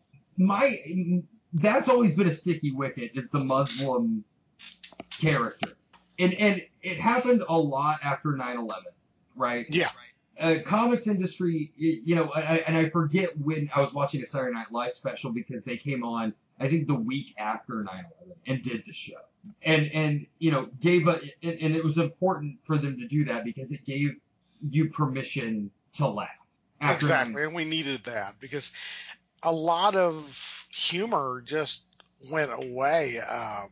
that's always been a sticky wicket is the Muslim character. And it happened a lot after 9/11, right? Yeah. Comics industry, and I forget when I was watching a Saturday Night Live special because they came on, I think the week after 9/11 and did the show. And and it was important for them to do that because it gave you permission to laugh. Exactly. And we needed that because a lot of humor just went away.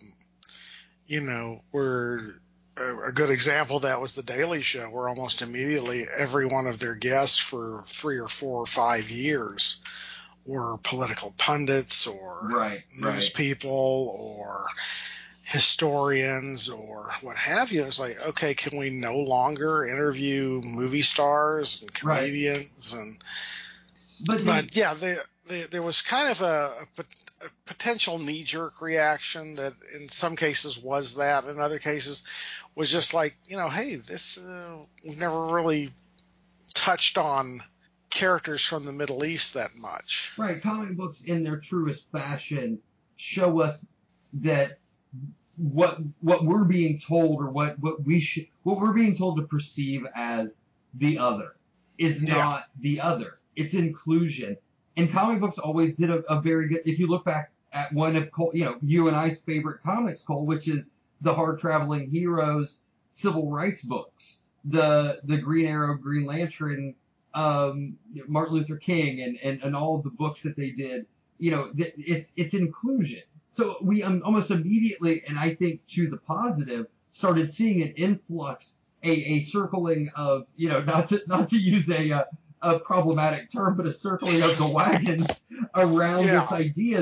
Where a good example of that was the Daily Show, where almost immediately every one of their guests for 3 or 4 or 5 years were political pundits or news people or historians or what have you. It's like, okay, can we no longer interview movie stars and comedians? But yeah, there was kind of a potential knee-jerk reaction that in some cases was that, in other cases was just like, hey, this we've never really touched on characters from the Middle East that much. Right, comic books in their truest fashion show us that what we're being told or what we're being told to perceive as the other is not the other. It's inclusion. And comic books always did a very good, if you look back at one of Cole, you and I's favorite comics, Cole, which is the Hard Traveling Heroes civil rights books, the Green Arrow, Green Lantern, Martin Luther King and all of the books that they did, it's inclusion. So we almost immediately, and I think to the positive, started seeing an influx, a circling of, not to use a problematic term, but a circling of the wagons around this idea that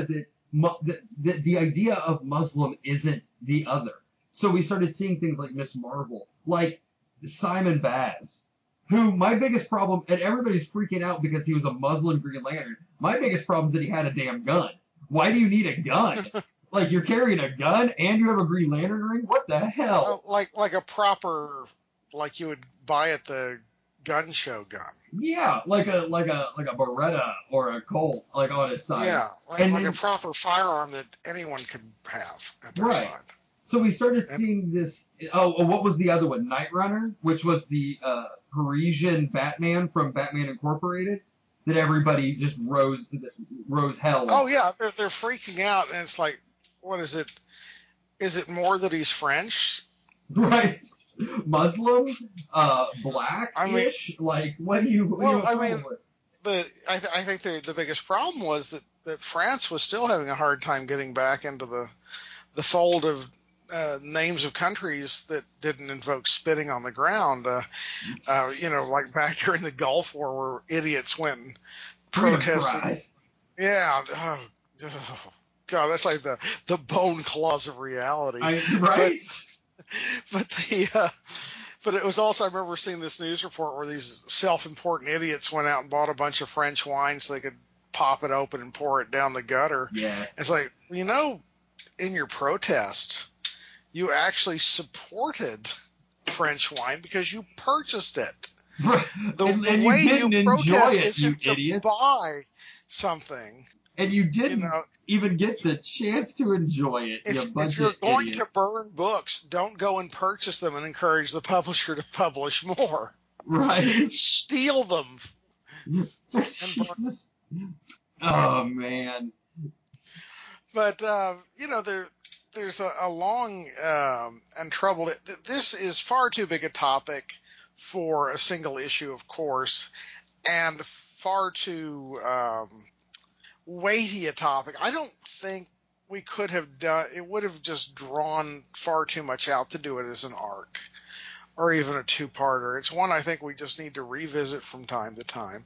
the idea of Muslim isn't the other. So we started seeing things like Miss Marvel, like Simon Baz, who my biggest problem, and everybody's freaking out because he was a Muslim Green Lantern. My biggest problem is that he had a damn gun. Why do you need a gun? Like, you're carrying a gun and you have a Green Lantern ring? What the hell? Like a proper, like you would buy at the gun show gun. Yeah, like a Beretta or a Colt, like on his side. Yeah, and like then, a proper firearm that anyone could have at their right. side. So we started seeing this. Oh, what was the other one? Night Runner, which was the Parisian Batman from Batman Incorporated, that everybody just rose hell on. Oh yeah, they're freaking out, and it's like, what is it? Is it more that he's French? Right. Muslim, black-ish. I mean, like, what do you? Well, I mean, I think the biggest problem was that France was still having a hard time getting back into the fold of names of countries that didn't invoke spitting on the ground. Like back during the Gulf War, where idiots went and protested. Yeah. Oh, God, that's like the bone claws of reality. Right. But it was also, I remember seeing this news report where these self-important idiots went out and bought a bunch of French wine so they could pop it open and pour it down the gutter. Yes. It's like, in your protest, you actually supported French wine because you purchased it. The way you protest isn't to buy something. And you didn't even get the chance to enjoy it. If you're going to burn books, don't go and purchase them and encourage the publisher to publish more. Right. Steal them. Jesus. Oh, man. But, there's a long and troubled. This is far too big a topic for a single issue, of course, and far too weighty a topic. I don't think we could have done it. Would have just drawn far too much out to do it as an arc or even a two-parter. It's one I think we just need to revisit from time to time.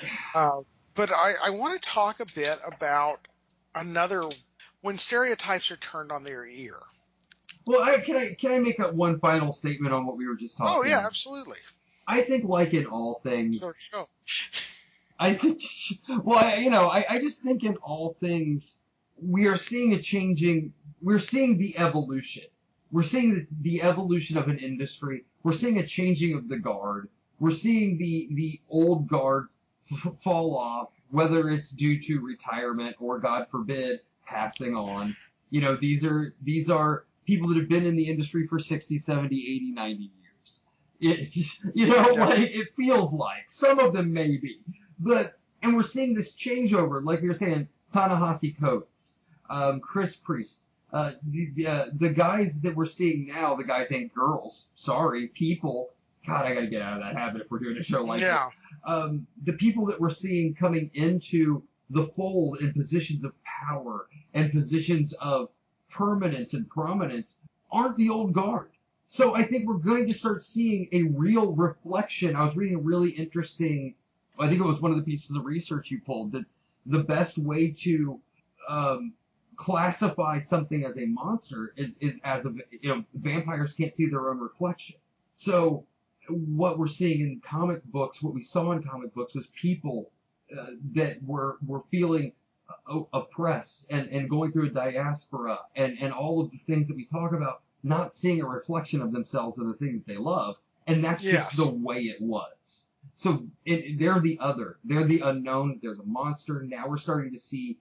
But I want to talk a bit about when stereotypes are turned on their ear. Well, can I make one final statement on what we were just talking about? Oh yeah, absolutely. I think, like in all things, Sure. I think, I just think in all things, we are seeing we're seeing the evolution. We're seeing the evolution of an industry. We're seeing a changing of the guard. We're seeing the old guard fall off, whether it's due to retirement or, God forbid, passing on. These are people that have been in the industry for 60, 70, 80, 90 years. It feels like. Some of them maybe. And we're seeing this changeover, like we were saying, Ta-Nehisi Coates, Chris Priest, the guys that we're seeing now, the guys and girls, people, God, I gotta get out of that habit if we're doing a show like this. The people that we're seeing coming into the fold in positions of power and positions of permanence and prominence aren't the old guard. So I think we're going to start seeing a real reflection. I was reading a really interesting, I think it was one of the pieces of research you pulled, that the best way to classify something as a monster is as vampires can't see their own reflection. So what we're seeing in comic books, what we saw in comic books, was people that were feeling oppressed and going through a diaspora and all of the things that we talk about, not seeing a reflection of themselves in the thing that they love. And that's just the way it was. So they're the other. They're the unknown. They're the monster. Now we're starting to see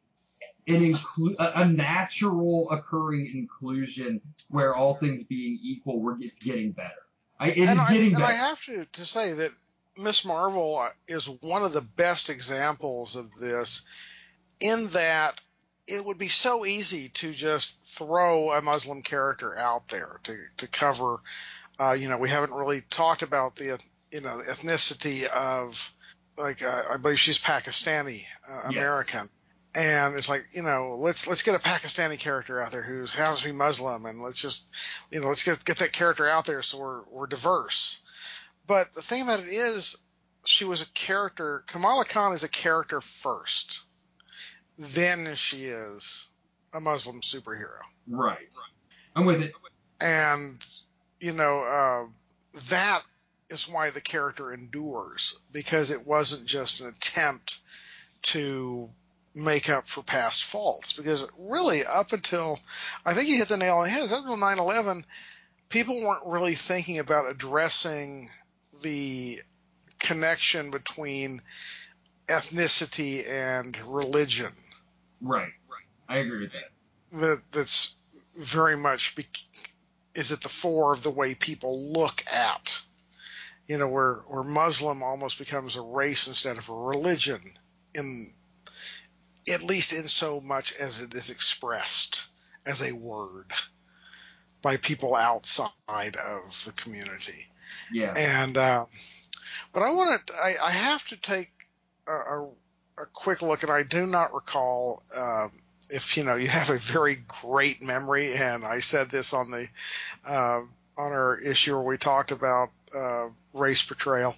a natural occurring inclusion where, all things being equal, it's getting better. It is getting better. And I have to say that Miss Marvel is one of the best examples of this, in that it would be so easy to just throw a Muslim character out there to cover. We haven't really talked about the ethnicity of, I believe she's Pakistani American. And it's like, let's get a Pakistani character out there who happens to be Muslim, and let's just, let's get that character out there so we're diverse. But the thing about it is, she was a character. Kamala Khan is a character first. Then she is a Muslim superhero. Right. I'm with it. And, you know, that is why the character endures, because it wasn't just an attempt to make up for past faults. Because really, up until, I think you hit the nail on the head, up until 9/11, people weren't really thinking about addressing the connection between ethnicity and religion. Right. I agree with that. That's very much is at the fore of the way people look at, you know, where Muslim almost becomes a race instead of a religion, in at least in so much as it is expressed as a word by people outside of the community. Yeah. And but I have to take a quick look, and I do not recall if you know you have a very great memory, and I said this on the on our issue where we talked about race portrayal.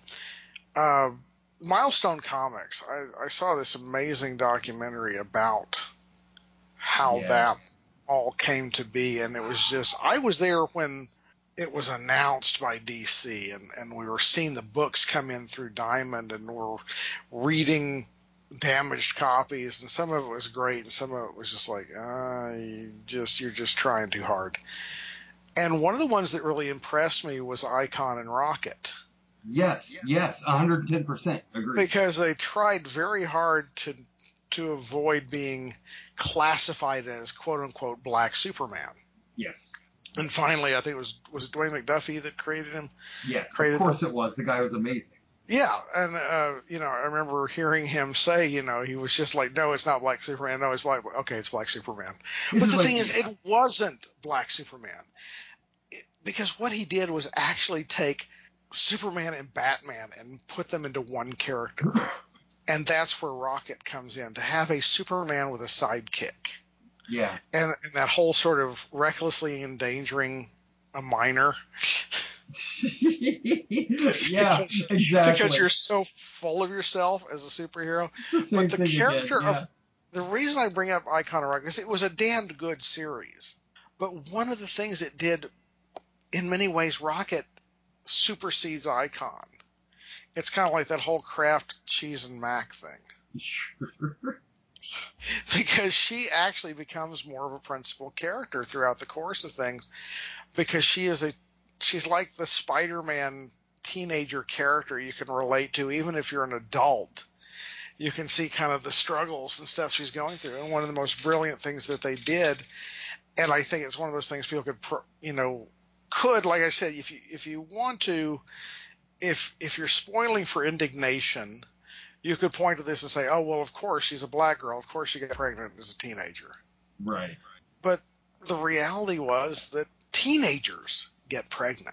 Milestone Comics, I saw this amazing documentary about how that all came to be, and it was just, I was there when it was announced by DC, and we were seeing the books come in through Diamond, and we're reading damaged copies, and some of it was great, and some of it was just like, you're just trying too hard. And one of the ones that really impressed me was Icon and Rocket. Yes, 110% agree. Because they tried very hard to avoid being classified as quote unquote Black Superman. Yes. And finally, I think it was Dwayne McDuffie that created him. Yes, of course it was. The guy was amazing. Yeah, and you know, I remember hearing him say, you know, he was just like, no, it's not Black Superman. No, it's Black. Okay, it's Black Superman. But the thing is, it wasn't Black Superman, because what he did was actually take Superman and Batman and put them into one character. And that's where Rocket comes in, to have a Superman with a sidekick. Yeah. And that whole sort of recklessly endangering a minor. Yeah, exactly. Because you're so full of yourself as a superhero. But the character of the reason I bring up Icon of Rocket is it was a damned good series. But one of the things it did, in many ways, Rocket supersedes Icon. It's kind of like that whole Kraft cheese and mac thing. Sure. Because she actually becomes more of a principal character throughout the course of things, because she's like the Spider-Man teenager character you can relate to, even if you're an adult. You can see kind of the struggles and stuff she's going through. And one of the most brilliant things that they did, and I think it's one of those things people could, like I said, if you want to, if you're spoiling for indignation, you could point to this and say, oh, well, of course, she's a black girl. Of course she got pregnant as a teenager. Right. But the reality was that teenagers get pregnant.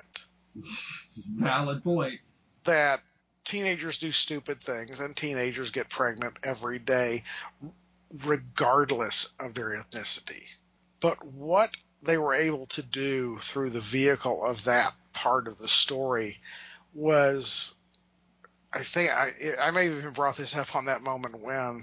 Valid point. That teenagers do stupid things, and teenagers get pregnant every day, regardless of their ethnicity. But what they were able to do through the vehicle of that part of the story was, I think I may have even brought this up on that moment when,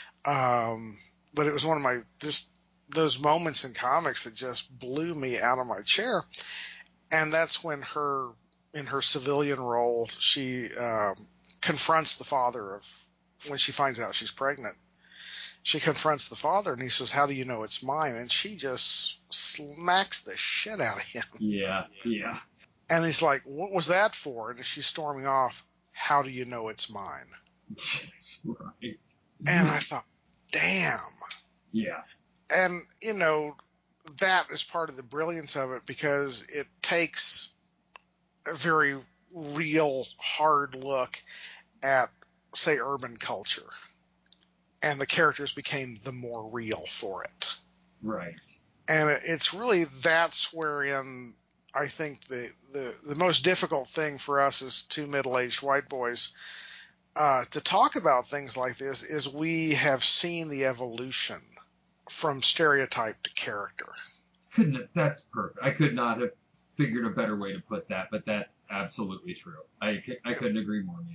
but it was one of my those moments in comics that just blew me out of my chair, and that's when in her civilian role, she confronts the father when she finds out she's pregnant. She confronts the father, and he says, "How do you know it's mine?" And she just smacks the shit out of him. Yeah. And he's like, "What was that for?" And she's storming off. How do you know it's mine? Right. And I thought, damn. Yeah. And, you know, that is part of the brilliance of it, because it takes a very real, hard look at, say, urban culture. And the characters became the more real for it. Right. And it's really, that's wherein I think the most difficult thing for us as two middle-aged white boys to talk about things like this is we have seen the evolution from stereotype to character. That's perfect. I could not have figured a better way to put that, but that's absolutely true. I couldn't agree more, man.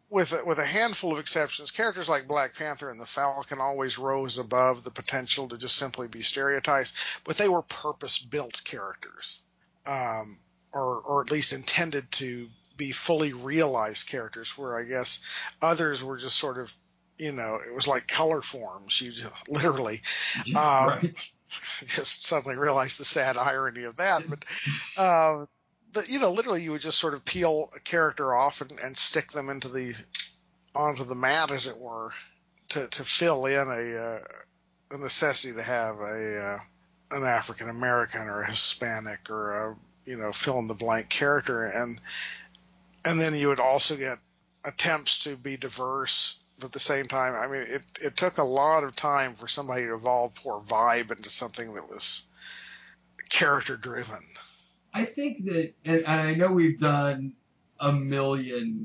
with a handful of exceptions, characters like Black Panther and the Falcon always rose above the potential to just simply be stereotypes, but they were purpose-built characters, or at least intended to be fully realized characters, where I guess others were just sort of, it was like color forms. You just, literally, Right. just suddenly realized the sad irony of that, but. Literally, you would just sort of peel a character off and stick them onto the mat, as it were, to fill in a necessity to have an African American or a Hispanic or a fill in the blank character, and then you would also get attempts to be diverse, but at the same time, I mean, it took a lot of time for somebody to evolve poor vibe into something that was character driven. I think that, and I know we've added a million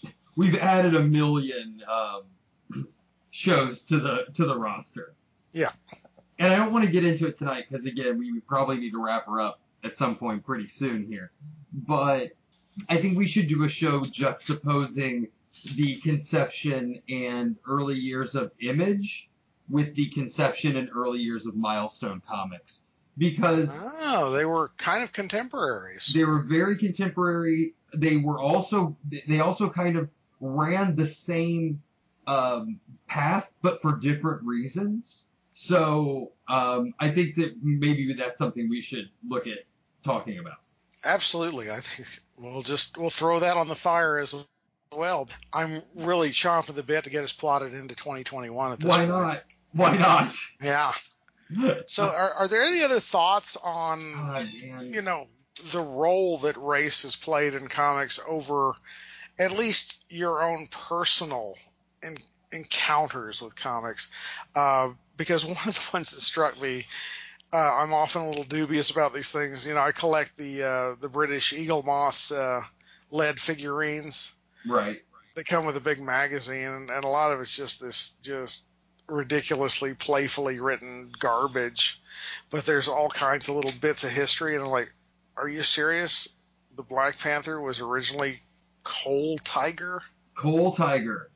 shows to the roster. Yeah. And I don't want to get into it tonight because, again, we probably need to wrap her up at some point pretty soon here. But I think we should do a show juxtaposing the conception and early years of Image with the conception and early years of Milestone Comics. Because they were kind of contemporaries. They were very contemporary. They also kind of ran the same path, but for different reasons. So I think that maybe that's something we should look at talking about. Absolutely. I think we'll throw that on the fire as well. I'm really chomping at the bit to get us plotted into 2021 at this point. Why not? Yeah. So are there any other thoughts on, the role that race has played in comics over at least your own personal encounters with comics? Because one of the ones that struck me, I'm often a little dubious about these things. I collect the British Eagle Moss lead figurines. Right. They come with a big magazine, and a lot of it's just ridiculously playfully written garbage, but there's all kinds of little bits of history, and I'm like, are you serious? The Black Panther was originally Coal Tiger? Coal Tiger.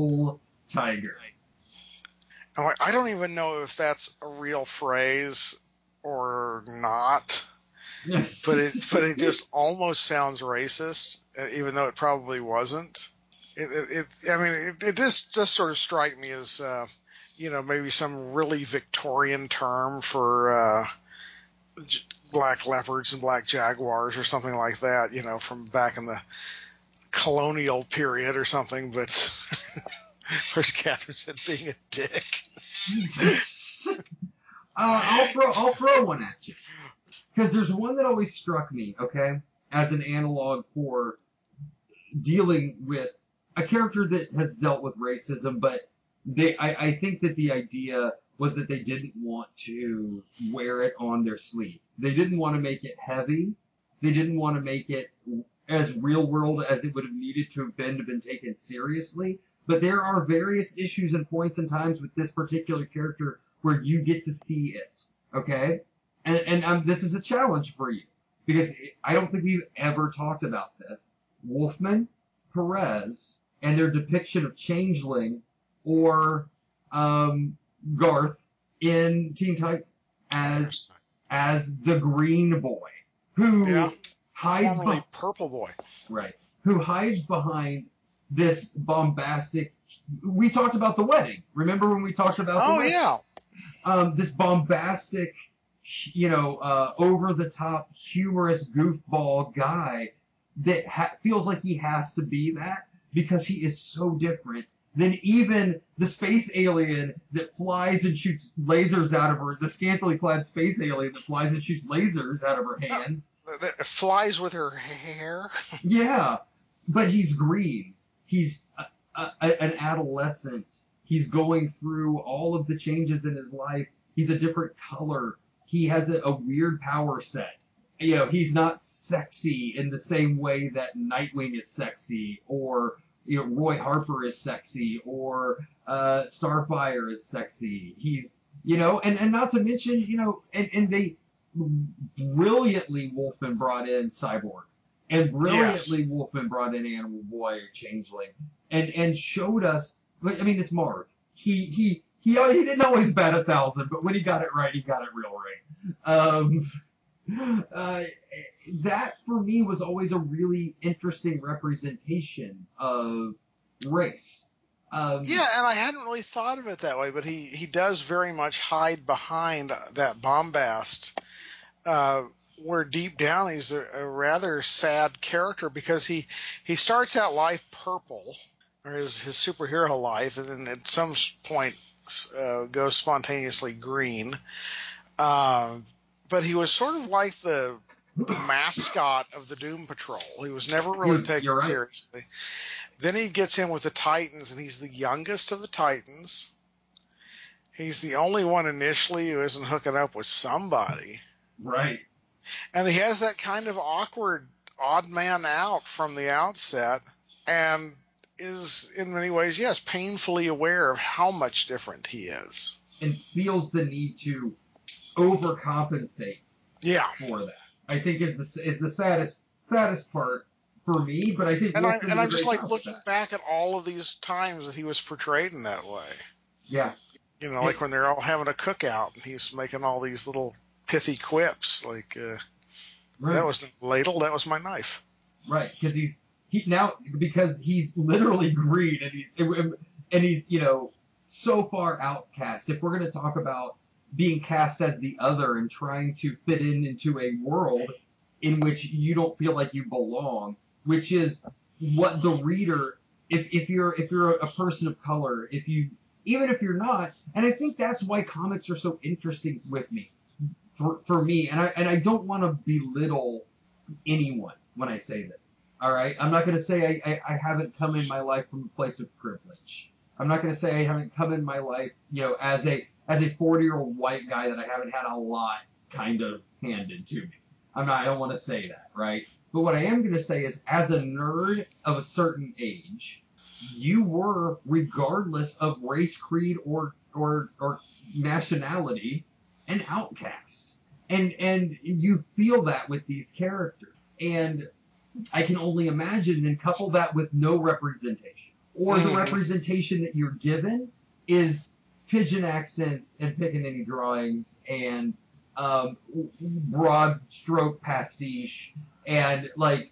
I'm like, I don't even know if that's a real phrase or not. Yes. But it just almost sounds racist, even though it probably wasn't. It just sort of strike me as maybe some really Victorian term for black leopards and black jaguars or something like that, from back in the colonial period or something. But where's Catherine said being a dick? I'll throw one at you. Because there's one that always struck me, okay, as an analog for dealing with a character that has dealt with racism, but I think that the idea was that they didn't want to wear it on their sleeve. They didn't want to make it heavy. They didn't want to make it as real world as it would have needed to have been taken seriously. But there are various issues and points and times with this particular character where you get to see it, okay? And this is a challenge for you, because I don't think we've ever talked about this. Wolfman, Perez, and their depiction of Changeling or Garth in Teen Titans as the Green Boy, who hides formerly Purple Boy, right? Who hides behind this bombastic. We talked about the wedding. Remember when we talked about the wedding? Yeah. This bombastic, over the top, humorous goofball guy that feels like he has to be that because he is so different than even the space alien that flies and shoots lasers out of her, the scantily clad space alien that flies and shoots lasers out of her hands. That flies with her hair? Yeah, but he's green. He's an adolescent. He's going through all of the changes in his life. He's a different color. He has a weird power set. He's not sexy in the same way that Nightwing is sexy, or Roy Harper is sexy, or Starfire is sexy. He's and not to mention and they brilliantly Wolfman brought in Cyborg And Yes. brilliantly, Wolfman brought in Animal Boy, Changeling, and showed us. I mean, it's Marv. He didn't always bat 1,000, but when he got it right, he got it real right. That for me was always a really interesting representation of race. Yeah, and I hadn't really thought of it that way, but he does very much hide behind that bombast, where deep down he's a rather sad character because he starts out life purple, or his superhero life, and then at some point goes spontaneously green. But he was sort of like the mascot of the Doom Patrol. He was never really taken You're right. seriously. Then he gets in with the Titans, and he's the youngest of the Titans. He's the only one initially who isn't hooking up with somebody. Right. And he has that kind of awkward, odd man out from the outset, and is in many ways, yes, painfully aware of how much different he is. And feels the need to overcompensate for that. I think is the saddest part for me, but I think and Wolfman did a I'm great just like job with looking that. back at all of these times that he was portrayed in that way. Yeah. You know, like when they're all having a cookout and he's making all these little pithy quips, like Right. that was a ladle, that was my knife. Right, because he's literally green and he's so far outcast. If we're going to talk about being cast as the other and trying to fit into a world in which you don't feel like you belong, which is what the reader, if you're a person of color, even if you're not, and I think that's why comics are so interesting with me, for me, and I don't want to belittle anyone when I say this. All right, I'm not going to say I haven't come in my life from a place of privilege. I'm not going to say I haven't come in my life, as a 40-year-old white guy that I haven't had a lot kind of handed to me. I don't want to say that, right? But what I am going to say is, as a nerd of a certain age, you were, regardless of race, creed, or nationality, an outcast. And you feel that with these characters. And I can only imagine, then couple that with no representation. Or the representation that you're given is pigeon accents and pickaninny drawings and broad stroke pastiche and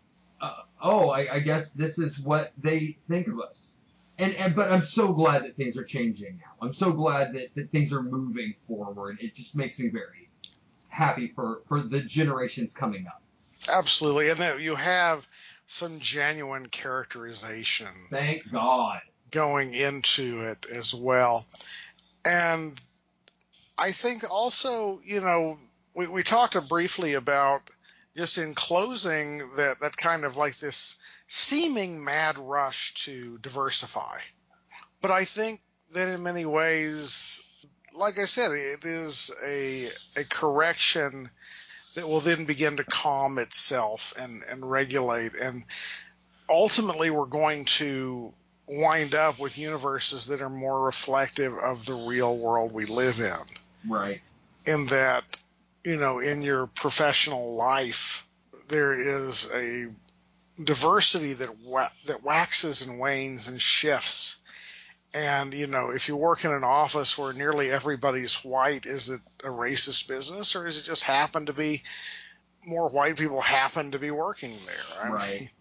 I guess this is what they think of us. But I'm so glad that things are changing now. I'm so glad that things are moving forward. It just makes me very happy for the generations coming up. Absolutely, and that you have some genuine characterization. Thank God. Going into it as well. And I think also, we talked briefly about, just in closing, that kind of like this seeming mad rush to diversify. But I think that in many ways, like I said, it is a correction that will then begin to calm itself and regulate. And ultimately, we're going to wind up with universes that are more reflective of the real world we live in. Right. In that, in your professional life, there is a diversity that waxes and wanes and shifts. And, if you work in an office where nearly everybody's white, is it a racist business, or does it just happen to be more white people happen to be working there? Right.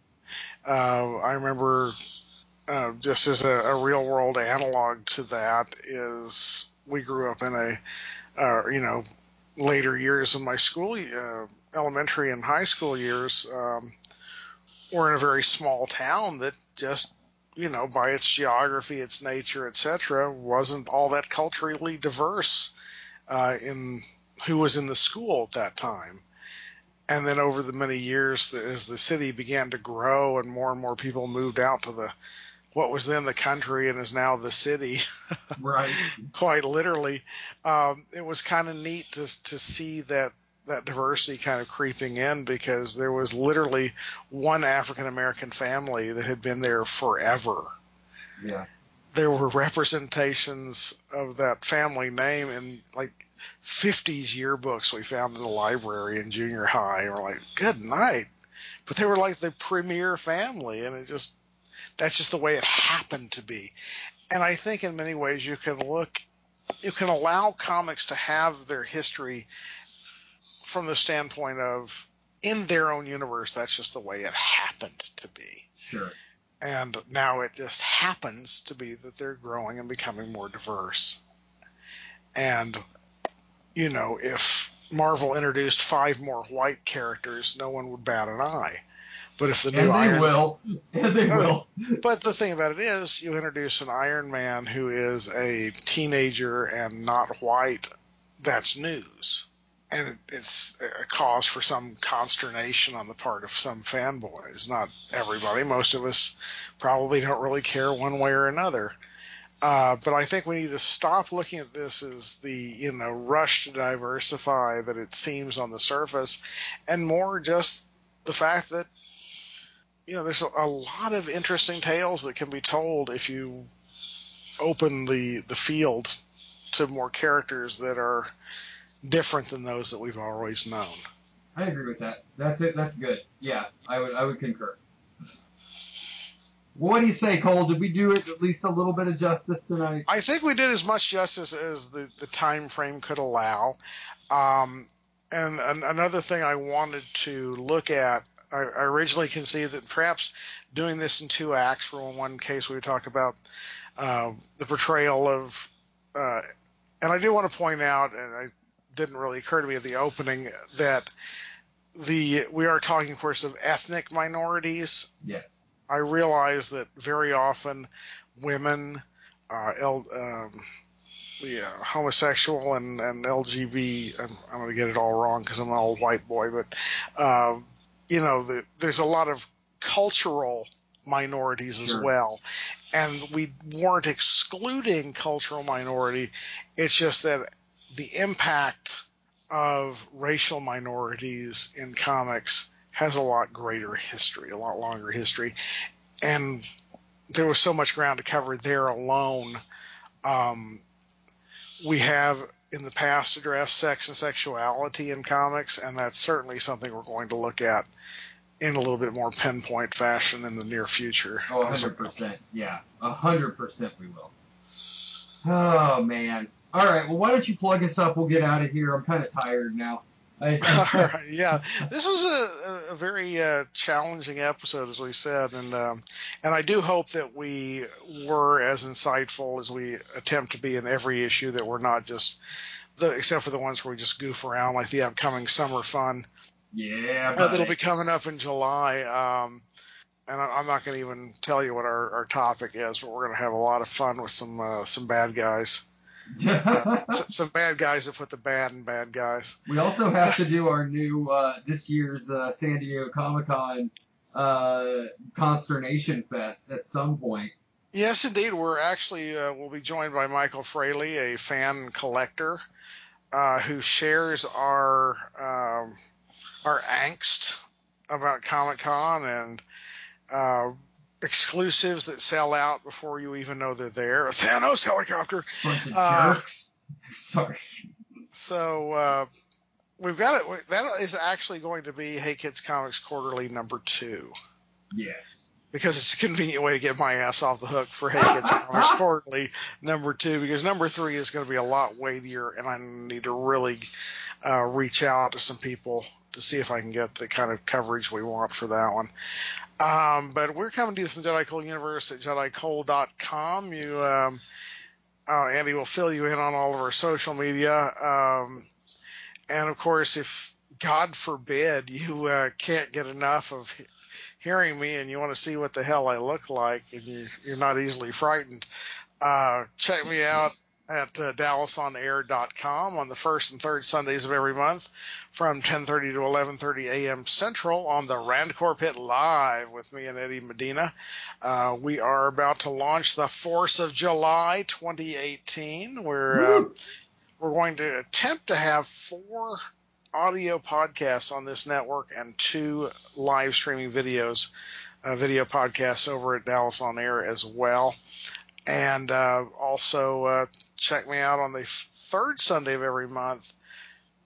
I remember, just as a real world analog to that, is we grew up in later years of my school, elementary and high school years, we're in a very small town that just, by its geography, its nature, etc., wasn't all that culturally diverse in who was in the school at that time. And then over the many years, as the city began to grow and more people moved out to what was then the country and is now the city, right? Quite literally, it was kind of neat to see that diversity kind of creeping in, because there was literally one African American family that had been there forever. Yeah. There were representations of that family name in like 50s yearbooks we found in the library in junior high. And we're like, good night. but they were like the premier family, and that's just the way it happened to be. And I think in many ways you can allow comics to have their history from the standpoint of, in their own universe, that's just the way it happened to be. Sure. And now it just happens to be that they're growing and becoming more diverse. And, if Marvel introduced 5 more white characters, no one would bat an eye. But if the new They will. But the thing about it is, you introduce an Iron Man who is a teenager and not white, that's news. And it's a cause for some consternation on the part of some fanboys. Not everybody. Most of us probably don't really care one way or another. But I think we need to stop looking at this as the, rush to diversify that it seems on the surface, and more just the fact that, there's a lot of interesting tales that can be told if you open the field to more characters that are different than those that we've always known. I agree with that. That's it. That's good. Yeah, I would concur. What do you say, Cole? Did we do it at least a little bit of justice tonight? I think we did as much justice as the time frame could allow. And another thing I wanted to look at, I originally conceived that perhaps doing this in 2 acts. For one case, we would talk about the portrayal of, and I do want to point out, and it didn't really occur to me at the opening, that we are talking, of course, of ethnic minorities. Yes. I realize that very often women, homosexual and LGB, I'm going to get it all wrong because I'm an old white boy, but, there's a lot of cultural minorities as well. And we weren't excluding cultural minority. It's just that the impact of racial minorities in comics has a lot greater history, a lot longer history. And there was so much ground to cover there alone. We have in the past addressed sex and sexuality in comics, and that's certainly something we're going to look at in a little bit more pinpoint fashion in the near future. Oh, 100%. Yeah, 100% we will. Oh, man. All right, well, why don't you plug us up? We'll get out of here. I'm kind of tired now. All right, yeah, this was a very challenging episode, as we said, and I do hope that we were as insightful as we attempt to be in every issue, that we're not just except for the ones where we just goof around, like the upcoming Summer Fun. Yeah, that'll be coming up in July. And I'm not going to even tell you what our topic is, but we're going to have a lot of fun with some bad guys. Some bad guys that put the bad in bad guys. We also have to do our new this year's San Diego Comic-Con Consternation Fest at some point. Yes, indeed. We're actually we'll be joined by Michael Fraley, a fan collector who shares our angst about Comic-Con and exclusives that sell out before you even know they're there. A Thanos helicopter. Bunch of jerks. Sorry. So we've got it. That is actually going to be Hey Kids Comics Quarterly number 2. Yes. Because it's a convenient way to get my ass off the hook for Hey Kids Comics Quarterly number 2, because number 3 is going to be a lot weightier, and I need to really reach out to some people to see if I can get the kind of coverage we want for that one. But we're coming to you from Jedi Cole Universe at JediCole.com. Andy will fill you in on all of our social media. And of course, if God forbid you can't get enough of hearing me and you want to see what the hell I look like and you're not easily frightened, check me out at DallasOnAir.com on the first and third Sundays of every month from 10:30 to 11:30 a.m. Central on the Randcore Pit Live with me and Eddie Medina. We are about to launch the 4th of July 2018. We're going to attempt to have 4 audio podcasts on this network and 2 live streaming video podcasts over at Dallas On Air as well. And also check me out on the third Sunday of every month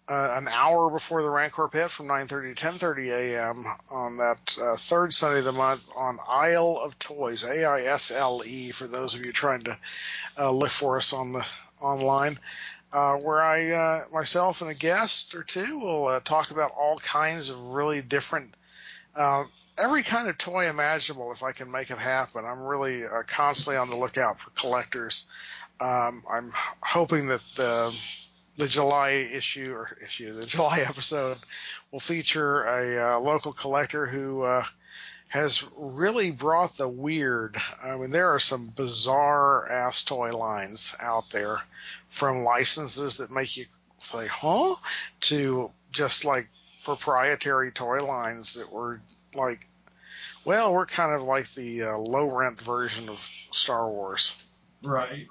an hour before the Rancor Pit from 9:30 to 10:30 a.m. on that third Sunday of the month on Isle of Toys, AISLE, for those of you trying to look for us on the online, where I myself and a guest or two will talk about all kinds of really different, every kind of toy imaginable if I can make it happen. I'm really constantly on the lookout for collectors. I'm hoping that the July the July episode will feature a local collector who has really brought the weird. I mean, there are some bizarre ass toy lines out there, from licenses that make you say, huh, to just like proprietary toy lines that were like, well, we're kind of like the low rent version of Star Wars. Right.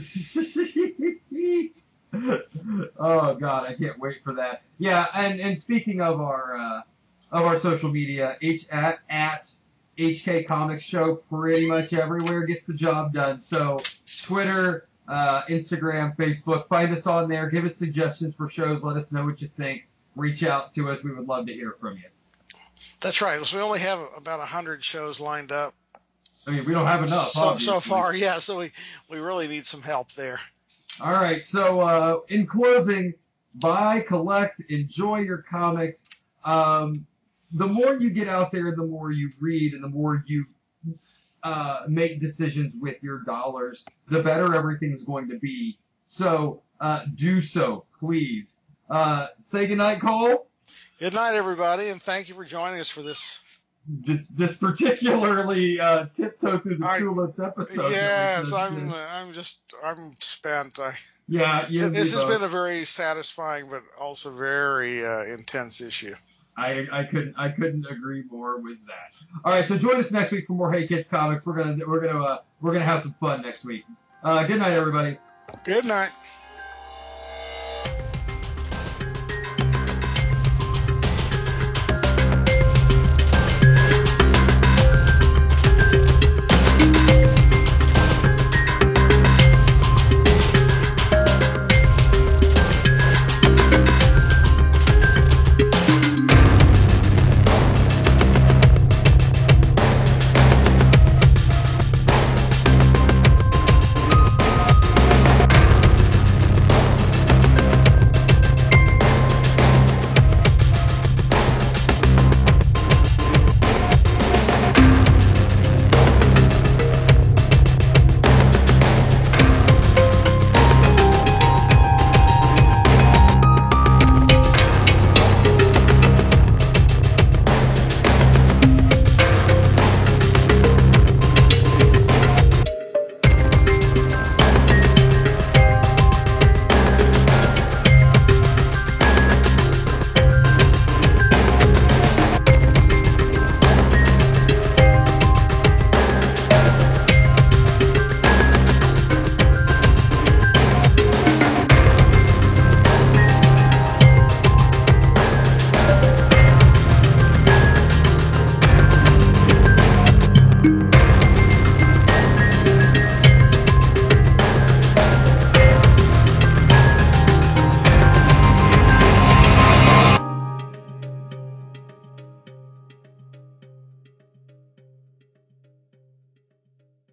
Oh God, I can't wait for that. Yeah, and speaking of our social media, at HK Comics Show, pretty much everywhere gets the job done. So Twitter, Instagram, Facebook, find us on there. Give us suggestions for shows. Let us know what you think. Reach out to us. We would love to hear from you. That's right. So we only have about 100 shows lined up. I mean, we don't have enough, so far, yeah. So we really need some help there. All right. So in closing, buy, collect, enjoy your comics. The more you get out there, the more you read, and the more you make decisions with your dollars, the better everything's going to be. So do so, please. Say goodnight, Cole. Good night, everybody, and thank you for joining us for this particularly tiptoe through the tulips episode. Yes, I'm spent. This has been a very satisfying but also very intense issue. I couldn't agree more with that. All right, so join us next week for more Hey Kids Comics. We're gonna have some fun next week. Good night, everybody. Good night.